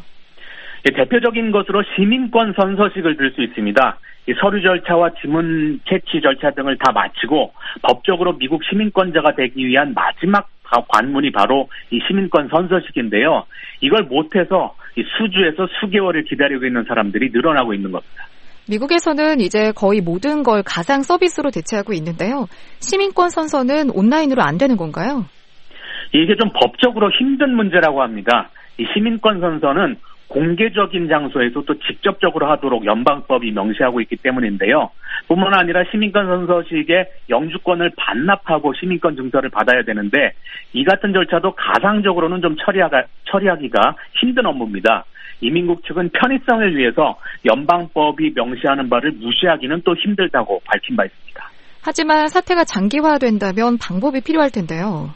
대표적인 것으로 시민권 선서식을 들 수 있습니다. 이 서류 절차와 지문 채취 절차 등을 다 마치고 법적으로 미국 시민권자가 되기 위한 마지막 관문이 바로 이 시민권 선서식인데요. 이걸 못해서 이 수주에서 수개월을 기다리고 있는 사람들이 늘어나고 있는 겁니다. 미국에서는 이제 거의 모든 걸 가상 서비스로 대체하고 있는데요. 시민권 선서는 온라인으로 안 되는 건가요? 이게 좀 법적으로 힘든 문제라고 합니다. 이 시민권 선서는 공개적인 장소에서 또 직접적으로 하도록 연방법이 명시하고 있기 때문인데요. 뿐만 아니라 시민권 선서식에 영주권을 반납하고 시민권 증서를 받아야 되는데 이 같은 절차도 가상적으로는 좀 처리하기가 힘든 업무입니다. 이민국 측은 편의성을 위해서 연방법이 명시하는 바를 무시하기는 또 힘들다고 밝힌 바 있습니다. 하지만 사태가 장기화된다면 방법이 필요할 텐데요.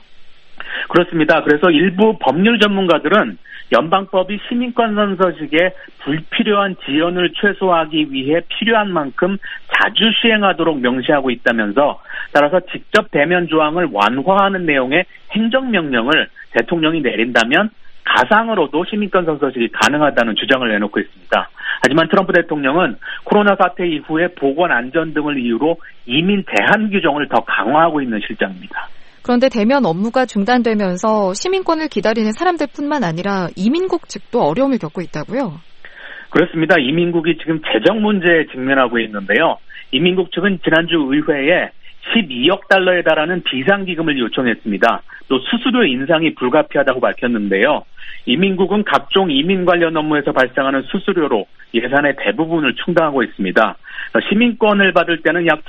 그렇습니다. 그래서 일부 법률 전문가들은 연방법이 시민권 선서식에 불필요한 지연을 최소화하기 위해 필요한 만큼 자주 시행하도록 명시하고 있다면서 따라서 직접 대면 조항을 완화하는 내용의 행정명령을 대통령이 내린다면 가상으로도 시민권 선서식이 가능하다는 주장을 내놓고 있습니다. 하지만 트럼프 대통령은 코로나 사태 이후에 보건 안전 등을 이유로 이민 대한 규정을 더 강화하고 있는 실정입니다. 그런데 대면 업무가 중단되면서 시민권을 기다리는 사람들뿐만 아니라 이민국 측도 어려움을 겪고 있다고요? 그렇습니다. 이민국이 지금 재정 문제에 직면하고 있는데요. 이민국 측은 지난주 의회에 12억 달러에 달하는 비상기금을 요청했습니다. 또 수수료 인상이 불가피하다고 밝혔는데요. 이민국은 각종 이민 관련 업무에서 발생하는 수수료로 예산의 대부분을 충당하고 있습니다. 시민권을 받을 때는 약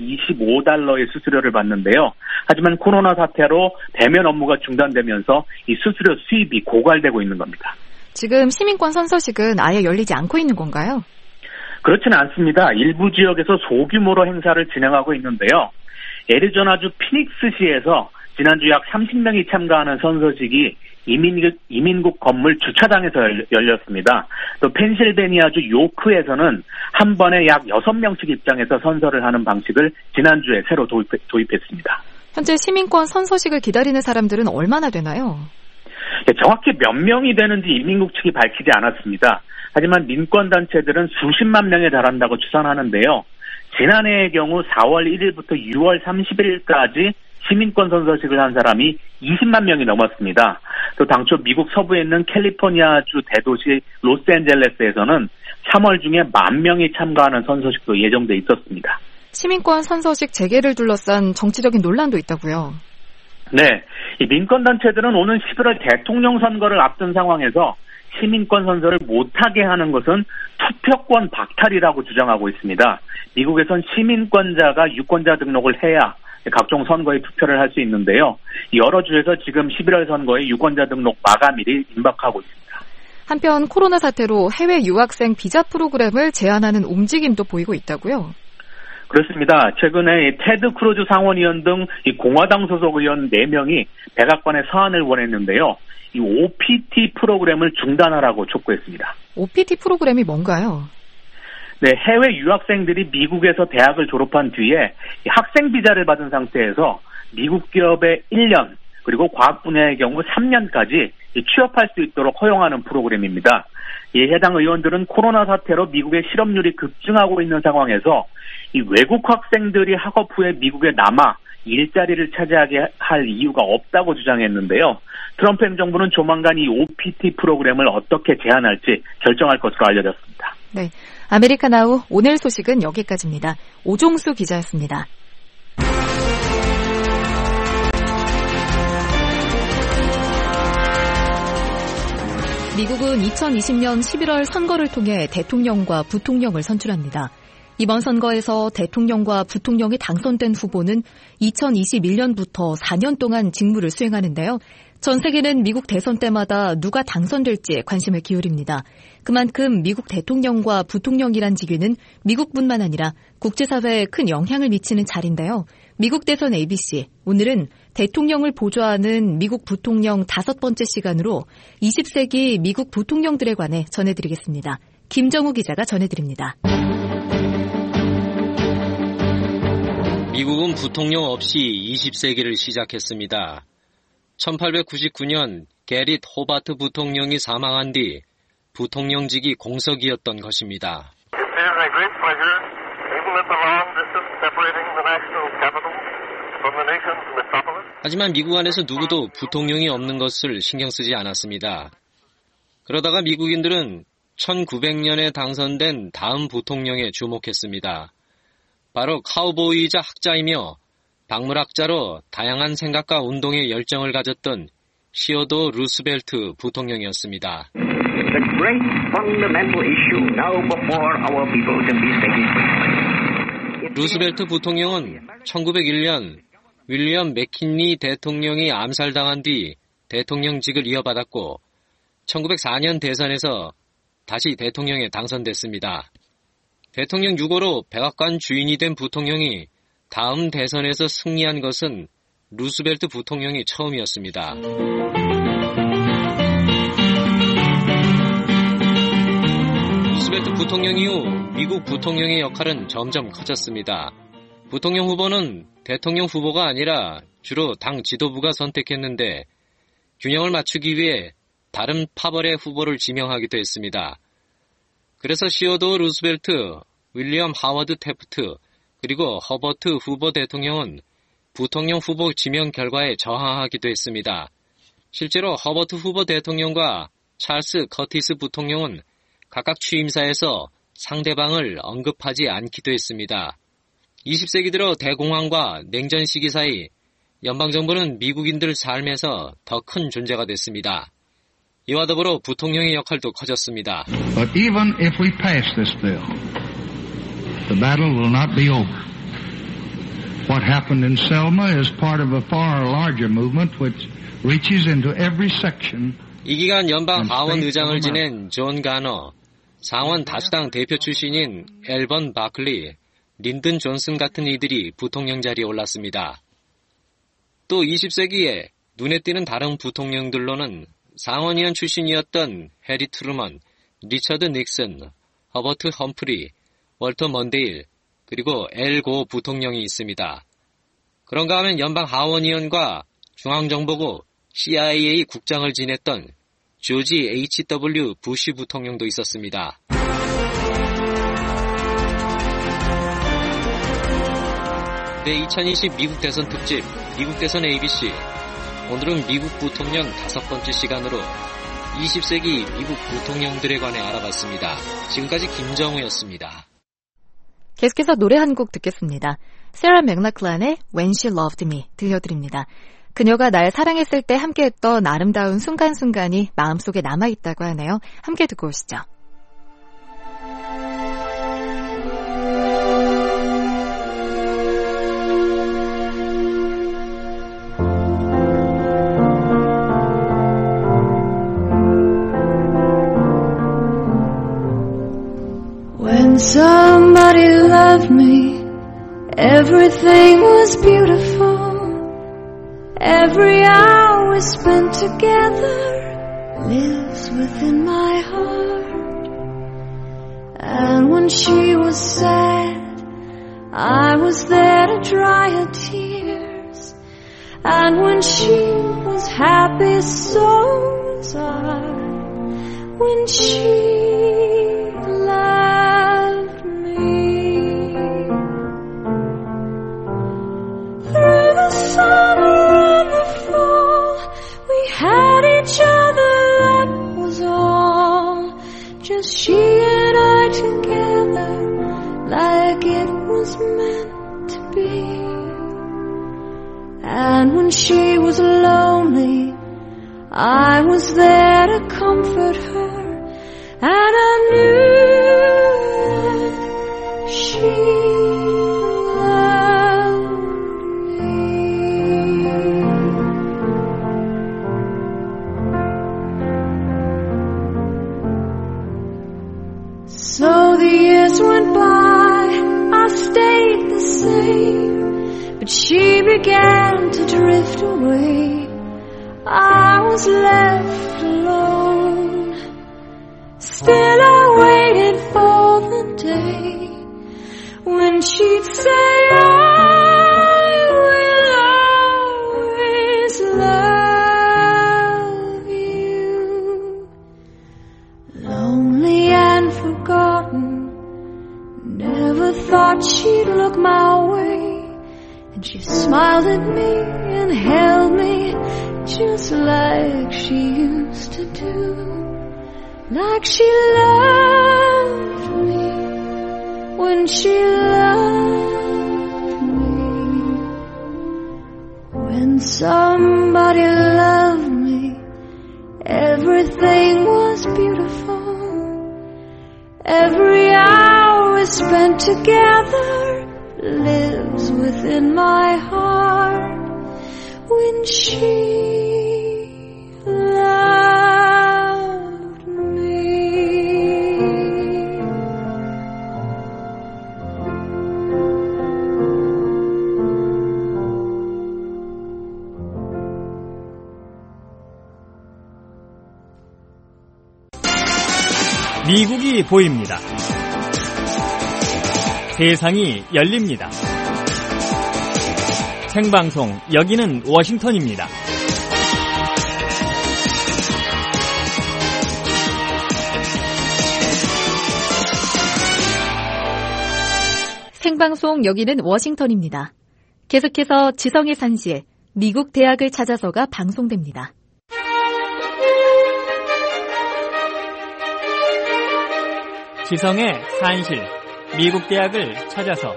725달러의 수수료를 받는데요. 하지만 코로나 사태로 대면 업무가 중단되면서 이 수수료 수입이 고갈되고 있는 겁니다. 지금 시민권 선서식은 아예 열리지 않고 있는 건가요? 그렇지는 않습니다. 일부 지역에서 소규모로 행사를 진행하고 있는데요. 애리조나주 피닉스시에서 지난주 약 30명이 참가하는 선서식이 이민국 건물 주차장에서 열렸습니다. 또 펜실베니아주 요크에서는 한 번에 약 6명씩 입장해서 선서를 하는 방식을 지난주에 새로 도입했습니다. 현재 시민권 선서식을 기다리는 사람들은 얼마나 되나요? 정확히 몇 명이 되는지 이민국 측이 밝히지 않았습니다. 하지만 민권단체들은 수십만 명에 달한다고 추산하는데요. 지난해의 경우 4월 1일부터 6월 30일까지 시민권 선서식을 한 사람이 20만 명이 넘었습니다. 또 당초 미국 서부에 있는 캘리포니아주 대도시 로스앤젤레스에서는 3월 중에 10,000명이 참가하는 선서식도 예정돼 있었습니다. 시민권 선서식 재개를 둘러싼 정치적인 논란도 있다고요? 네, 이 민권단체들은 오는 11월 대통령 선거를 앞둔 상황에서 시민권 선서를 못하게 하는 것은 투표권 박탈이라고 주장하고 있습니다. 미국에선 시민권자가 유권자 등록을 해야 각종 선거에 투표를 할 수 있는데요. 여러 주에서 지금 11월 선거에 유권자 등록 마감일이 임박하고 있습니다. 한편 코로나 사태로 해외 유학생 비자 프로그램을 제한하는 움직임도 보이고 있다고요? 그렇습니다. 최근에 테드 크루즈 상원의원 등 이 공화당 소속 의원 4명이 백악관에 서한을 보냈는데요. 이 OPT 프로그램을 중단하라고 촉구했습니다. OPT 프로그램이 뭔가요? 네, 해외 유학생들이 미국에서 대학을 졸업한 뒤에 학생 비자를 받은 상태에서 미국 기업의 1년 그리고 과학 분야의 경우 3년까지 취업할 수 있도록 허용하는 프로그램입니다. 이 해당 의원들은 코로나 사태로 미국의 실업률이 급증하고 있는 상황에서 이 외국 학생들이 학업 후에 미국에 남아 일자리를 차지하게 할 이유가 없다고 주장했는데요. 트럼프 행정부는 조만간 이 OPT 프로그램을 어떻게 제한할지 결정할 것으로 알려졌습니다. 네, 아메리카나우 오늘 소식은 여기까지입니다. 오종수 기자였습니다. 미국은 2020년 11월 선거를 통해 대통령과 부통령을 선출합니다. 이번 선거에서 대통령과 부통령이 당선된 후보는 2021년부터 4년 동안 직무를 수행하는데요. 전 세계는 미국 대선 때마다 누가 당선될지에 관심을 기울입니다. 그만큼 미국 대통령과 부통령이란 직위는 미국뿐만 아니라 국제사회에 큰 영향을 미치는 자리인데요. 미국 대선 ABC, 오늘은 대통령을 보좌하는 미국 부통령 5번째 시간으로 20세기 미국 부통령들에 관해 전해드리겠습니다. 김정우 기자가 전해드립니다. 미국은 부통령 없이 20세기를 시작했습니다. 1899년 게릿 호바트 부통령이 사망한 뒤 부통령직이 공석이었던 것입니다. 하지만 미국 안에서 누구도 부통령이 없는 것을 신경 쓰지 않았습니다. 그러다가 미국인들은 1900년에 당선된 다음 부통령에 주목했습니다. 바로 카우보이이자 학자이며 박물학자로 다양한 생각과 운동에 열정을 가졌던 시어도어 루스벨트 부통령이었습니다. 루스벨트 부통령은 1901년 윌리엄 맥킨리 대통령이 암살당한 뒤 대통령직을 이어받았고 1904년 대선에서 다시 대통령에 당선됐습니다. 대통령 6호로 백악관 주인이 된 부통령이 다음 대선에서 승리한 것은 루스벨트 부통령이 처음이었습니다. 루스벨트 부통령 이후 미국 부통령의 역할은 점점 커졌습니다. 부통령 후보는 대통령 후보가 아니라 주로 당 지도부가 선택했는데 균형을 맞추기 위해 다른 파벌의 후보를 지명하기도 했습니다. 그래서 시어도어 루스벨트, 윌리엄 하워드 태프트, 그리고 허버트 후보 대통령은 부통령 후보 지명 결과에 저항하기도 했습니다. 실제로 허버트 후보 대통령과 찰스 커티스 부통령은 각각 취임사에서 상대방을 언급하지 않기도 했습니다. 20세기 들어 대공황과 냉전 시기 사이 연방정부는 미국인들 삶에서 더 큰 존재가 됐습니다. 이와 더불어 부통령의 역할도 커졌습니다. But even if we pass this bill, the battle will not be over. What happened in Selma is part of a far larger movement which reaches into every section. 이 기간 연방 하원 의장을 지낸 존 가너, 상원 다수당 대표 출신인 앨번 바클리, 린든 존슨 같은 이들이 부통령 자리에 올랐습니다. 또 20세기에 눈에 띄는 다른 부통령들로는 상원의원 출신이었던 해리 트루먼, 리처드 닉슨, 허버트 험프리, 월터 먼데일, 그리고 엘 고 부통령이 있습니다. 그런가 하면 연방 하원의원과 중앙정보국 CIA 국장을 지냈던 조지 H.W. 부시 부통령도 있었습니다. 네, 2020 미국 대선 특집, 미국 대선 ABC. 오늘은 미국 부통령 5번째 시간으로 20세기 미국 부통령들에 관해 알아봤습니다. 지금까지 김정우였습니다. 계속해서 노래 한 곡 듣겠습니다. 세라 맥락클란의 When She Loved Me 들려드립니다. 그녀가 날 사랑했을 때 함께했던 아름다운 순간순간이 마음속에 남아있다고 하네요. 함께 듣고 오시죠. When somebody loved me, everything was beautiful. Every hour we spent together lives within my heart. And when she was sad, I was there to dry her tears. And when she was happy, so was I. When she loved me. Through the summer and the fall, we had each other, that was all. Just she and I together, like it was meant to be. And when she was lonely, I was there to comfort her. And I knew that she loved me. So the years went by, I stayed the same, but she began to drift away. I was left alone. Still I waited for the day when she'd say, I will always love you. Lonely and forgotten, never thought she'd look my way. And she smiled at me and held me just like she used to do. Like she loved me when she loved me. When somebody loved me, everything was beautiful. Every hour we spent together lives within my heart. When she loved 미국이 보입니다. 세상이 열립니다. 생방송, 여기는 워싱턴입니다. 생방송, 여기는 워싱턴입니다. 계속해서 지성의 산시에 미국 대학을 찾아서가 방송됩니다. 지성의 산실, 미국 대학을 찾아서.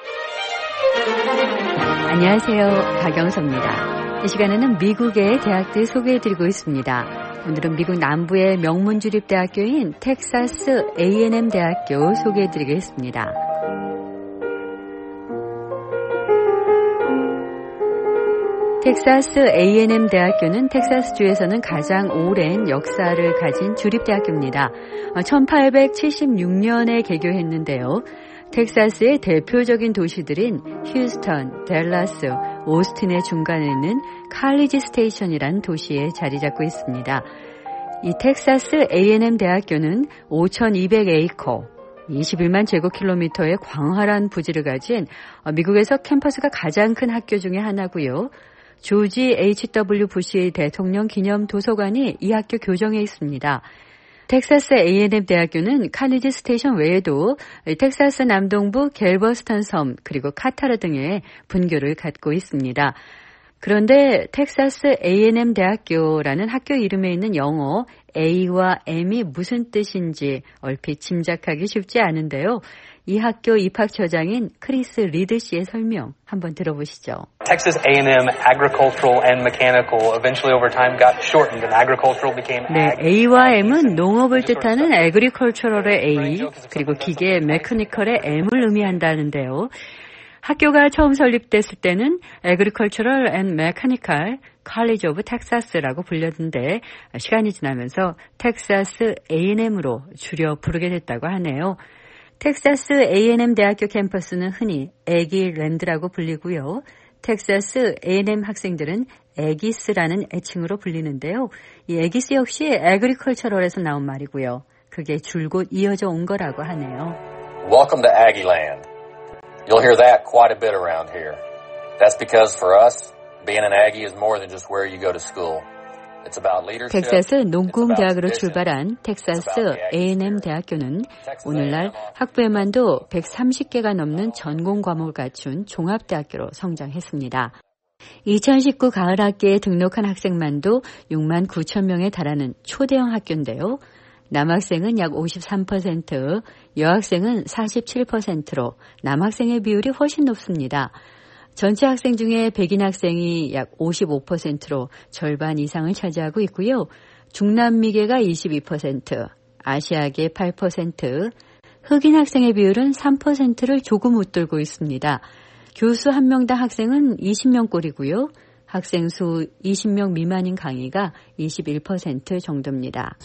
안녕하세요. 박영서입니다. 이 시간에는 미국의 대학들 소개해드리고 있습니다. 오늘은 미국 남부의 명문주립대학교인 텍사스 A&M 대학교 소개해드리겠습니다. 텍사스 A&M 대학교는 텍사스주에서는 가장 오랜 역사를 가진 주립대학교입니다. 1876년에 개교했는데요. 텍사스의 대표적인 도시들인 휴스턴, 댈러스, 오스틴의 중간에 있는 칼리지 스테이션이라는 도시에 자리 잡고 있습니다. 이 텍사스 A&M 대학교는 5,200에이커, 21만 제곱킬로미터의 광활한 부지를 가진 미국에서 캠퍼스가 가장 큰 학교 중에 하나고요. 조지 H.W. 부시 대통령 기념 도서관이 이 학교 교정에 있습니다. 텍사스 A&M 대학교는 칼리지 스테이션 외에도 텍사스 남동부 갤버스턴 섬 그리고 카타르 등의 분교를 갖고 있습니다. 그런데 텍사스 A&M 대학교라는 학교 이름에 있는 영어 A와 M이 무슨 뜻인지 얼핏 짐작하기 쉽지 않은데요. 이 학교 입학처장인 크리스 리드 씨의 설명 한번 들어보시죠. Texas A&M agricultural and mechanical eventually over time got shortened and agricultural became 네, A와 M은 농업을 뜻하는 agricultural의 A 그리고 기계 mechanical의 M을 의미한다는데요. 학교가 처음 설립됐을 때는 Agricultural and Mechanical College of Texas라고 불렸는데 시간이 지나면서 텍사스 A&M으로 줄여 부르게 됐다고 하네요. 텍사스 A&M 대학교 캠퍼스는 흔히 애기랜드라고 불리고요. 텍사스 A&M 학생들은 애기스라는 애칭으로 불리는데요. 이 애기스 역시 Agricultural에서 나온 말이고요. 그게 줄곧 이어져 온 거라고 하네요. Welcome to Aggieland. You'll hear that quite a bit around here. That's because for us, being an Aggie is more than just where you go to school. It's about leadership. 텍사스 농공대학으로 출발한 텍사스 A&M 대학교는 오늘날 학부에만도 130개가 넘는 전공 과목을 갖춘 종합대학교로 성장했습니다. 2019 가을 학기에 등록한 학생만도 6만 9천 명에 달하는 초대형 학교인데요. 남학생은 약 53%, 여학생은 47%로 남학생의 비율이 훨씬 높습니다. 전체 학생 중에 백인 학생이 약 55%로 절반 이상을 차지하고 있고요. 중남미계가 22%, 아시아계 8%, 흑인 학생의 비율은 3%를 조금 웃돌고 있습니다. 교수 1명당 학생은 20명꼴이고요. 학생 수 20명 미만인 강의가 21% 정도입니다.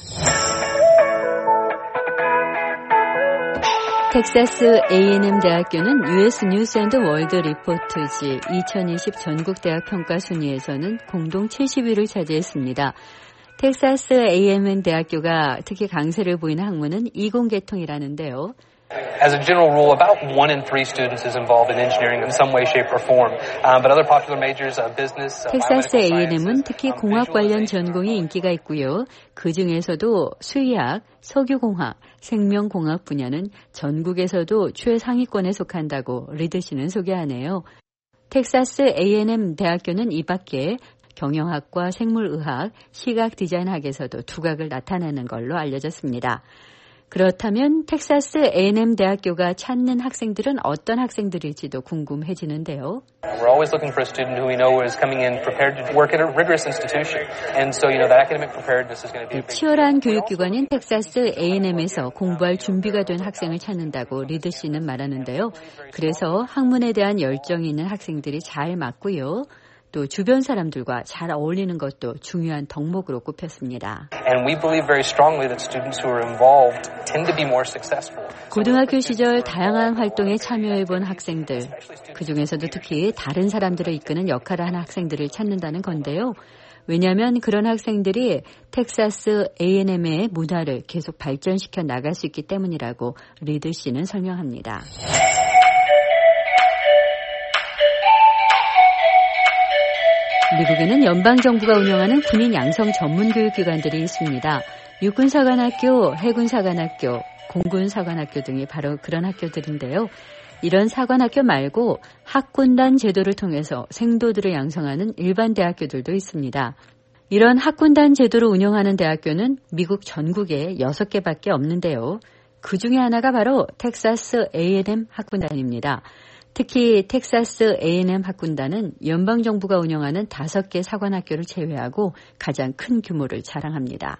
텍사스 A&M 대학교는 US 뉴스 앤드 월드 리포트지 2020 전국 대학 평가 순위에서는 공동 70위를 차지했습니다. 텍사스 A&M 대학교가 특히 강세를 보이는 학문은 이공계통이라는데요. As a general rule, about 1 in 3 students is involved in engineering in some way, shape, or form. But other popular majors, business, 텍사스 A&M은 특히 공학 관련 전공이 인기가 있고요. 그 중에서도 수의학, 석유공학, 생명공학 분야는 전국에서도 최상위권에 속한다고 리드 씨는 소개하네요. 텍사스 A&M 대학교는 이 밖에 경영학과 생물의학, 시각 디자인학에서도 두각을 나타내는 걸로 알려졌습니다. 그렇다면 텍사스 A&M 대학교가 찾는 학생들은 어떤 학생들일지도 궁금해지는데요. We're always looking for a student who we know is coming in prepared to work at a rigorous institution. And so, that academic preparedness is going to be a big 치열한 교육기관인 텍사스 A&M에서 공부할 준비가 된 학생을 찾는다고 리드 씨는 말하는데요. 그래서 학문에 대한 열정이 있는 학생들이 잘 맞고요. 또 주변 사람들과 잘 어울리는 것도 중요한 덕목으로 꼽혔습니다. And we believe very strongly that students who are involved tend to be more successful. 고등학교 시절 다양한 활동에 참여해본 학생들, 그중에서도 특히 다른 사람들을 이끄는 역할을 하는 학생들을 찾는다는 건데요. 왜냐하면 그런 학생들이 텍사스 A&M의 문화를 계속 발전시켜 나갈 수 있기 때문이라고 리드 씨는 설명합니다. 미국에는 연방정부가 운영하는 군인 양성 전문교육기관들이 있습니다. 육군사관학교, 해군사관학교, 공군사관학교 등이 바로 그런 학교들인데요. 이런 사관학교 말고 학군단 제도를 통해서 생도들을 양성하는 일반 대학교들도 있습니다. 이런 학군단 제도를 운영하는 대학교는 미국 전국에 6개밖에 없는데요. 그 중에 하나가 바로 텍사스 A&M 학군단입니다. 특히 텍사스 A&M 학군단은 연방정부가 운영하는 5개 사관학교를 제외하고 가장 큰 규모를 자랑합니다.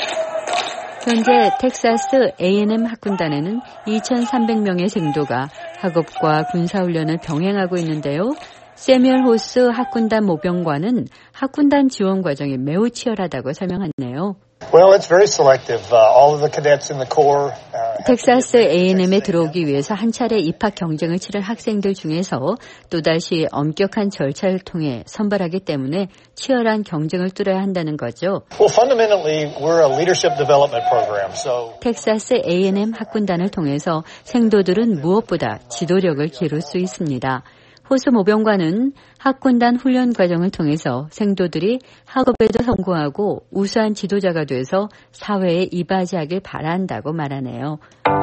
현재 텍사스 A&M 학군단에는 2,300명의 생도가 학업과 군사훈련을 병행하고 있는데요. 세뮤얼 호스 학군단 모병관은 학군단 지원 과정이 매우 치열하다고 설명하네요. 텍사스 A&M에 들어오기 위해서 한 차례 입학 경쟁을 치른 학생들 중에서 또다시 엄격한 절차를 통해 선발하기 때문에 치열한 경쟁을 뚫어야 한다는 거죠. 텍사스 A&M 학군단을 통해서 생도들은 무엇보다 지도력을 기를 수 있습니다. 호스 모병관은 학군단 훈련 과정을 통해서 생도들이 학업에도 성공하고 우수한 지도자가 돼서 사회에 이바지하길 바란다고 말하네요.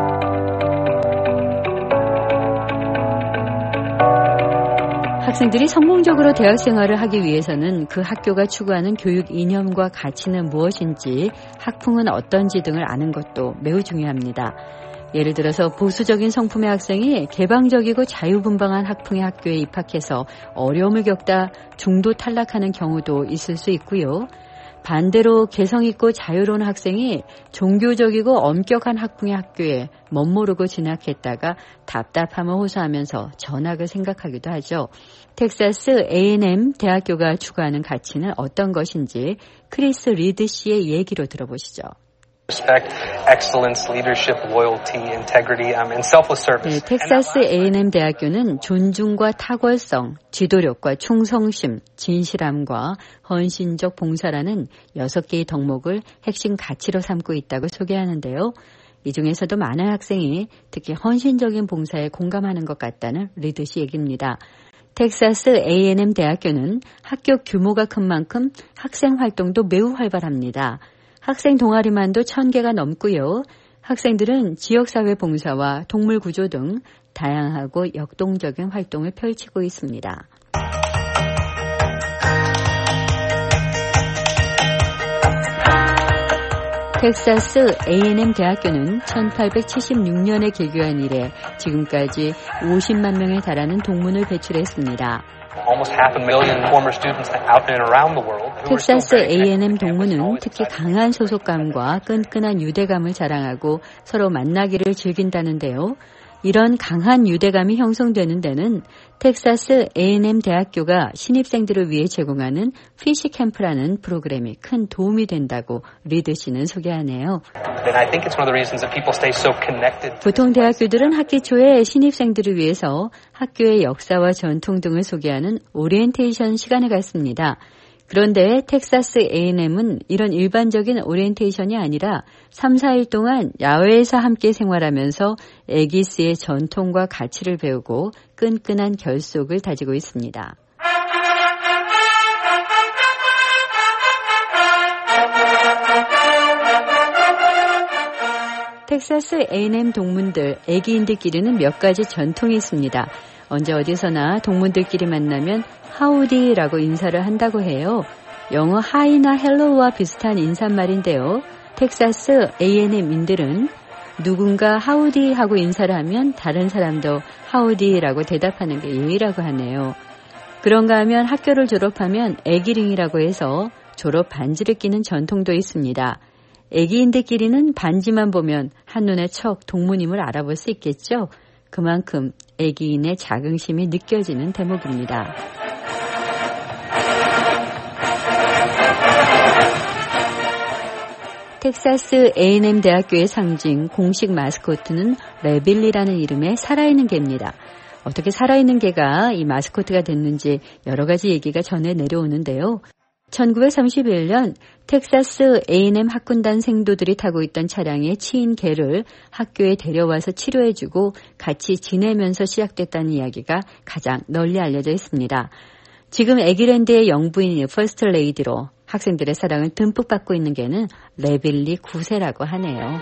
학생들이 성공적으로 대학 생활을 하기 위해서는 그 학교가 추구하는 교육 이념과 가치는 무엇인지, 학풍은 어떤지 등을 아는 것도 매우 중요합니다. 예를 들어서 보수적인 성품의 학생이 개방적이고 자유분방한 학풍의 학교에 입학해서 어려움을 겪다 중도 탈락하는 경우도 있을 수 있고요. 반대로 개성 있고 자유로운 학생이 종교적이고 엄격한 학풍의 학교에 멋모르고 진학했다가 답답함을 호소하면서 전학을 생각하기도 하죠. 텍사스 A&M 대학교가 추구하는 가치는 어떤 것인지 크리스 리드 씨의 얘기로 들어보시죠. Respect, excellence, leadership, loyalty, integrity, and selfless service. 네, 텍사스 A&M 대학교는 존중과 탁월성, 지도력과 충성심, 진실함과 헌신적 봉사라는 6개의 덕목을 핵심 가치로 삼고 있다고 소개하는데요. 이 중에서도 많은 학생이 특히 헌신적인 봉사에 공감하는 것 같다는 리드 씨 얘기입니다. 텍사스 A&M 대학교는 학교 규모가 큰 만큼 학생 활동도 매우 활발합니다. 학생 동아리만도 1000개가 넘고요. 학생들은 지역사회 봉사와 동물 구조 등 다양하고 역동적인 활동을 펼치고 있습니다. 텍사스 A&M 대학교는 1876년에 개교한 이래 지금까지 50만 명에 달하는 동문을 배출했습니다. 텍사스 A&M 동문은 특히 강한 소속감과 끈끈한 유대감을 자랑하고 서로 만나기를 즐긴다는데요. 이런 강한 유대감이 형성되는 데는 텍사스 A&M 대학교가 신입생들을 위해 제공하는 피시 캠프라는 프로그램이 큰 도움이 된다고 리드 씨는 소개하네요. 보통 대학교들은 학기 초에 신입생들을 위해서 학교의 역사와 전통 등을 소개하는 오리엔테이션 시간을 갖습니다. 그런데 텍사스 A&M은 이런 일반적인 오리엔테이션이 아니라 3, 4일 동안 야외에서 함께 생활하면서 애기스의 전통과 가치를 배우고 끈끈한 결속을 다지고 있습니다. 텍사스 A&M 동문들, 애기인들끼리는 몇 가지 전통이 있습니다. 언제 어디서나 동문들끼리 만나면 하우디라고 인사를 한다고 해요. 영어 하이나 헬로우와 비슷한 인사말인데요. 텍사스 A&M인들은 누군가 하우디 하고 인사를 하면 다른 사람도 하우디라고 대답하는 게 예의라고 하네요. 그런가 하면 학교를 졸업하면 애기링이라고 해서 졸업 반지를 끼는 전통도 있습니다. 애기인들끼리는 반지만 보면 한눈에 척 동문임을 알아볼 수 있겠죠. 그만큼 애기인의 자긍심이 느껴지는 대목입니다. 텍사스 A&M 대학교의 상징 공식 마스코트는 레빌리라는 이름의 살아있는 개입니다. 어떻게 살아있는 개가 이 마스코트가 됐는지 여러 가지 얘기가 전해 내려오는데요. 1931년 텍사스 A&M 학군단 생도들이 타고 있던 차량에 치인 개를 학교에 데려와서 치료해주고 같이 지내면서 시작됐다는 이야기가 가장 널리 알려져 있습니다. 지금 애기랜드의 영부인 퍼스트 레이디로 학생들의 사랑을 듬뿍 받고 있는 개는 레빌리 9세라고 하네요.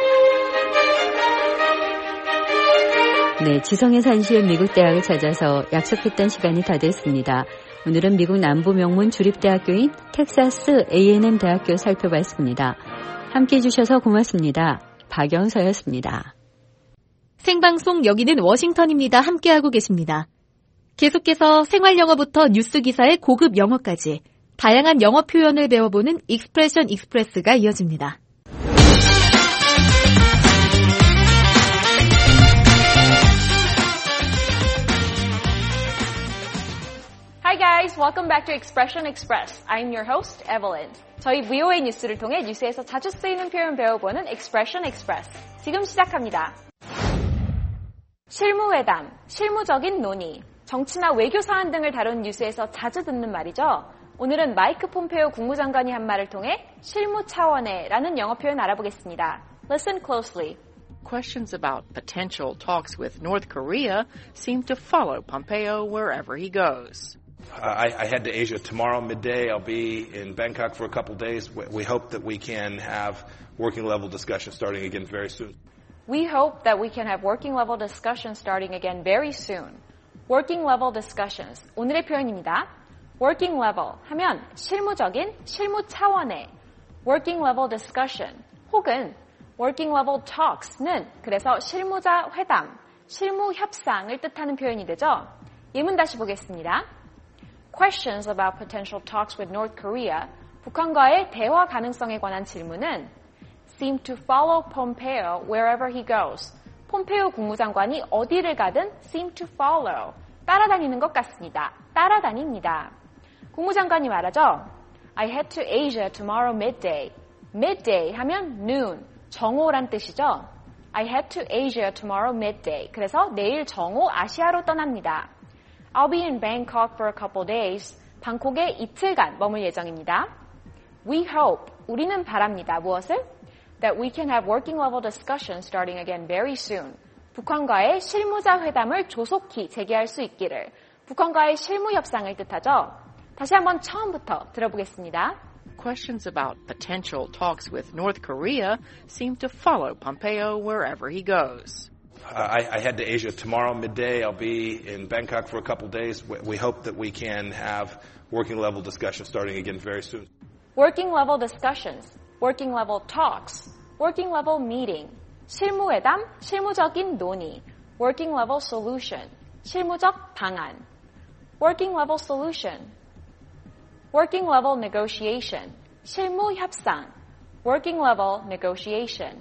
네, 지성의 산실 미국 대학을 찾아서 약속했던 시간이 다 됐습니다. 오늘은 미국 남부 명문 주립대학교인 텍사스 A&M 대학교 살펴봤습니다. 함께해 주셔서 고맙습니다. 박영서였습니다. 생방송 여기는 워싱턴입니다. 함께하고 계십니다. 계속해서 생활영어부터 뉴스기사의 고급 영어까지 다양한 영어 표현을 배워보는 익스프레션 익스프레스가 이어집니다. Hi guys, welcome back to Expression Express. I'm your host, Evelyn. 저희 VOA 뉴스를 통해 뉴스에서 자주 쓰이는 표현 배워보는 Expression Express. 지금 시작합니다. 실무회담, 실무적인 논의, 정치나 외교 사안 등을 다룬 뉴스에서 자주 듣는 말이죠. 오늘은 마이크 폼페오 국무장관이 한 말을 통해 실무 차원의라는 영어 표현 알아보겠습니다. Listen closely. Questions about potential talks with North Korea seem to follow Pompeo wherever he goes. I head to Asia tomorrow midday. I'll be in Bangkok for a couple days. We hope that we can have working level discussions starting again very soon. We hope that we can have working level discussions starting again very soon. Working level discussions. 오늘의 표현입니다. Working level 하면 실무적인, 실무 차원의 working level discussion 혹은 working level talks는 그래서 실무자 회담, 실무 협상을 뜻하는 표현이 되죠. 예문 다시 보겠습니다. Questions about potential talks with North Korea, 북한과의 대화 가능성에 관한 질문은 seem to follow Pompeo wherever he goes. 폼페오 국무장관이 어디를 가든 seem to follow, 따라다니는 것 같습니다. 따라다닙니다. 국무장관이 말하죠. I head to Asia tomorrow midday. Midday 하면 noon, 정오란 뜻이죠. I head to Asia tomorrow midday. 그래서 내일 정오 아시아로 떠납니다. I'll be in Bangkok for a couple days. 방콕에 이틀간 머물 예정입니다. We hope, 우리는 바랍니다. 무엇을? That we can have working level discussions starting again very soon. 북한과의 실무자 회담을 조속히 재개할 수 있기를. 북한과의 실무 협상을 뜻하죠. 다시 한번 처음부터 들어보겠습니다. Questions about potential talks with North Korea seem to follow Pompeo wherever he goes. I head to Asia tomorrow midday. I'll be in Bangkok for a couple days. We hope that we can have working level discussions starting again very soon. Working level discussions, working level talks, working level meeting, 실무회담, 실무적인 논의, working level solution, 실무적 방안, working level solution, working level negotiation, 실무 협상, working level negotiation.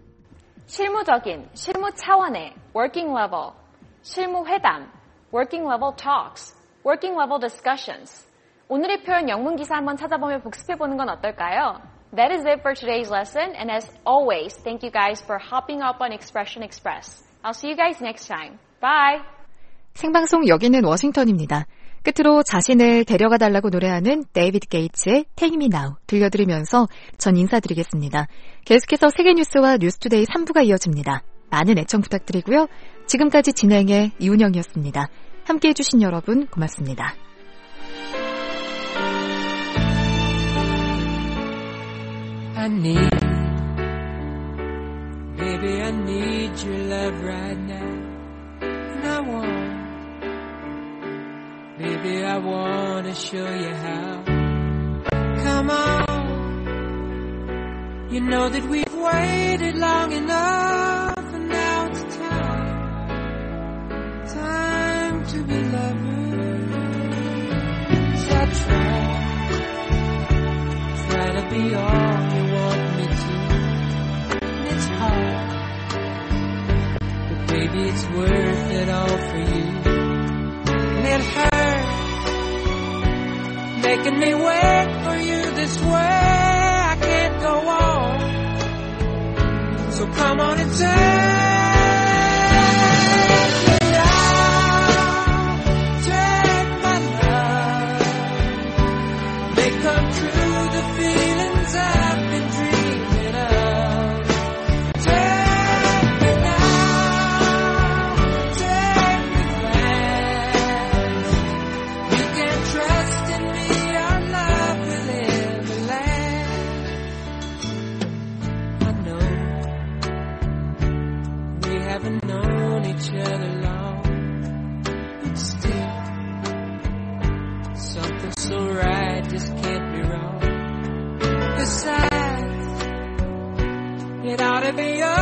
실무적인, 실무 차원의 working level, 실무 회담, working level talks, working level discussions. 오늘의 표현 영문 기사 한번 찾아보며 복습해보는 건 어떨까요? That is it for today's lesson, and as always, thank you guys for hopping up on Expression Express. I'll see you guys next time. Bye! 생방송 여기는 워싱턴입니다. 끝으로 자신을 데려가 달라고 노래하는 데이비드 게이츠의 Take Me Now 들려드리면서 전 인사드리겠습니다. 계속해서 세계뉴스와 뉴스투데이 3부가 이어집니다. 많은 애청 부탁드리고요. 지금까지 진행의 이운영이었습니다. 함께해 주신 여러분 고맙습니다. I need, baby, I need your love right now. And I want, baby, I want to show you how. Come on, you know that we've waited long enough, and now it's time to be lovers. So try to be all you want me to. And it's hard, but baby, it's worth it all for you. And it hurts making me wait for you this way. I can't go on, so come on and take me down, take my love, make come true the feelings I've been dreaming of. Take me now, take me fast. You can trust in me, our love will ever last. I know we haven't known each other long, but still something so right just can't be wrong. Besides, it ought to be yours.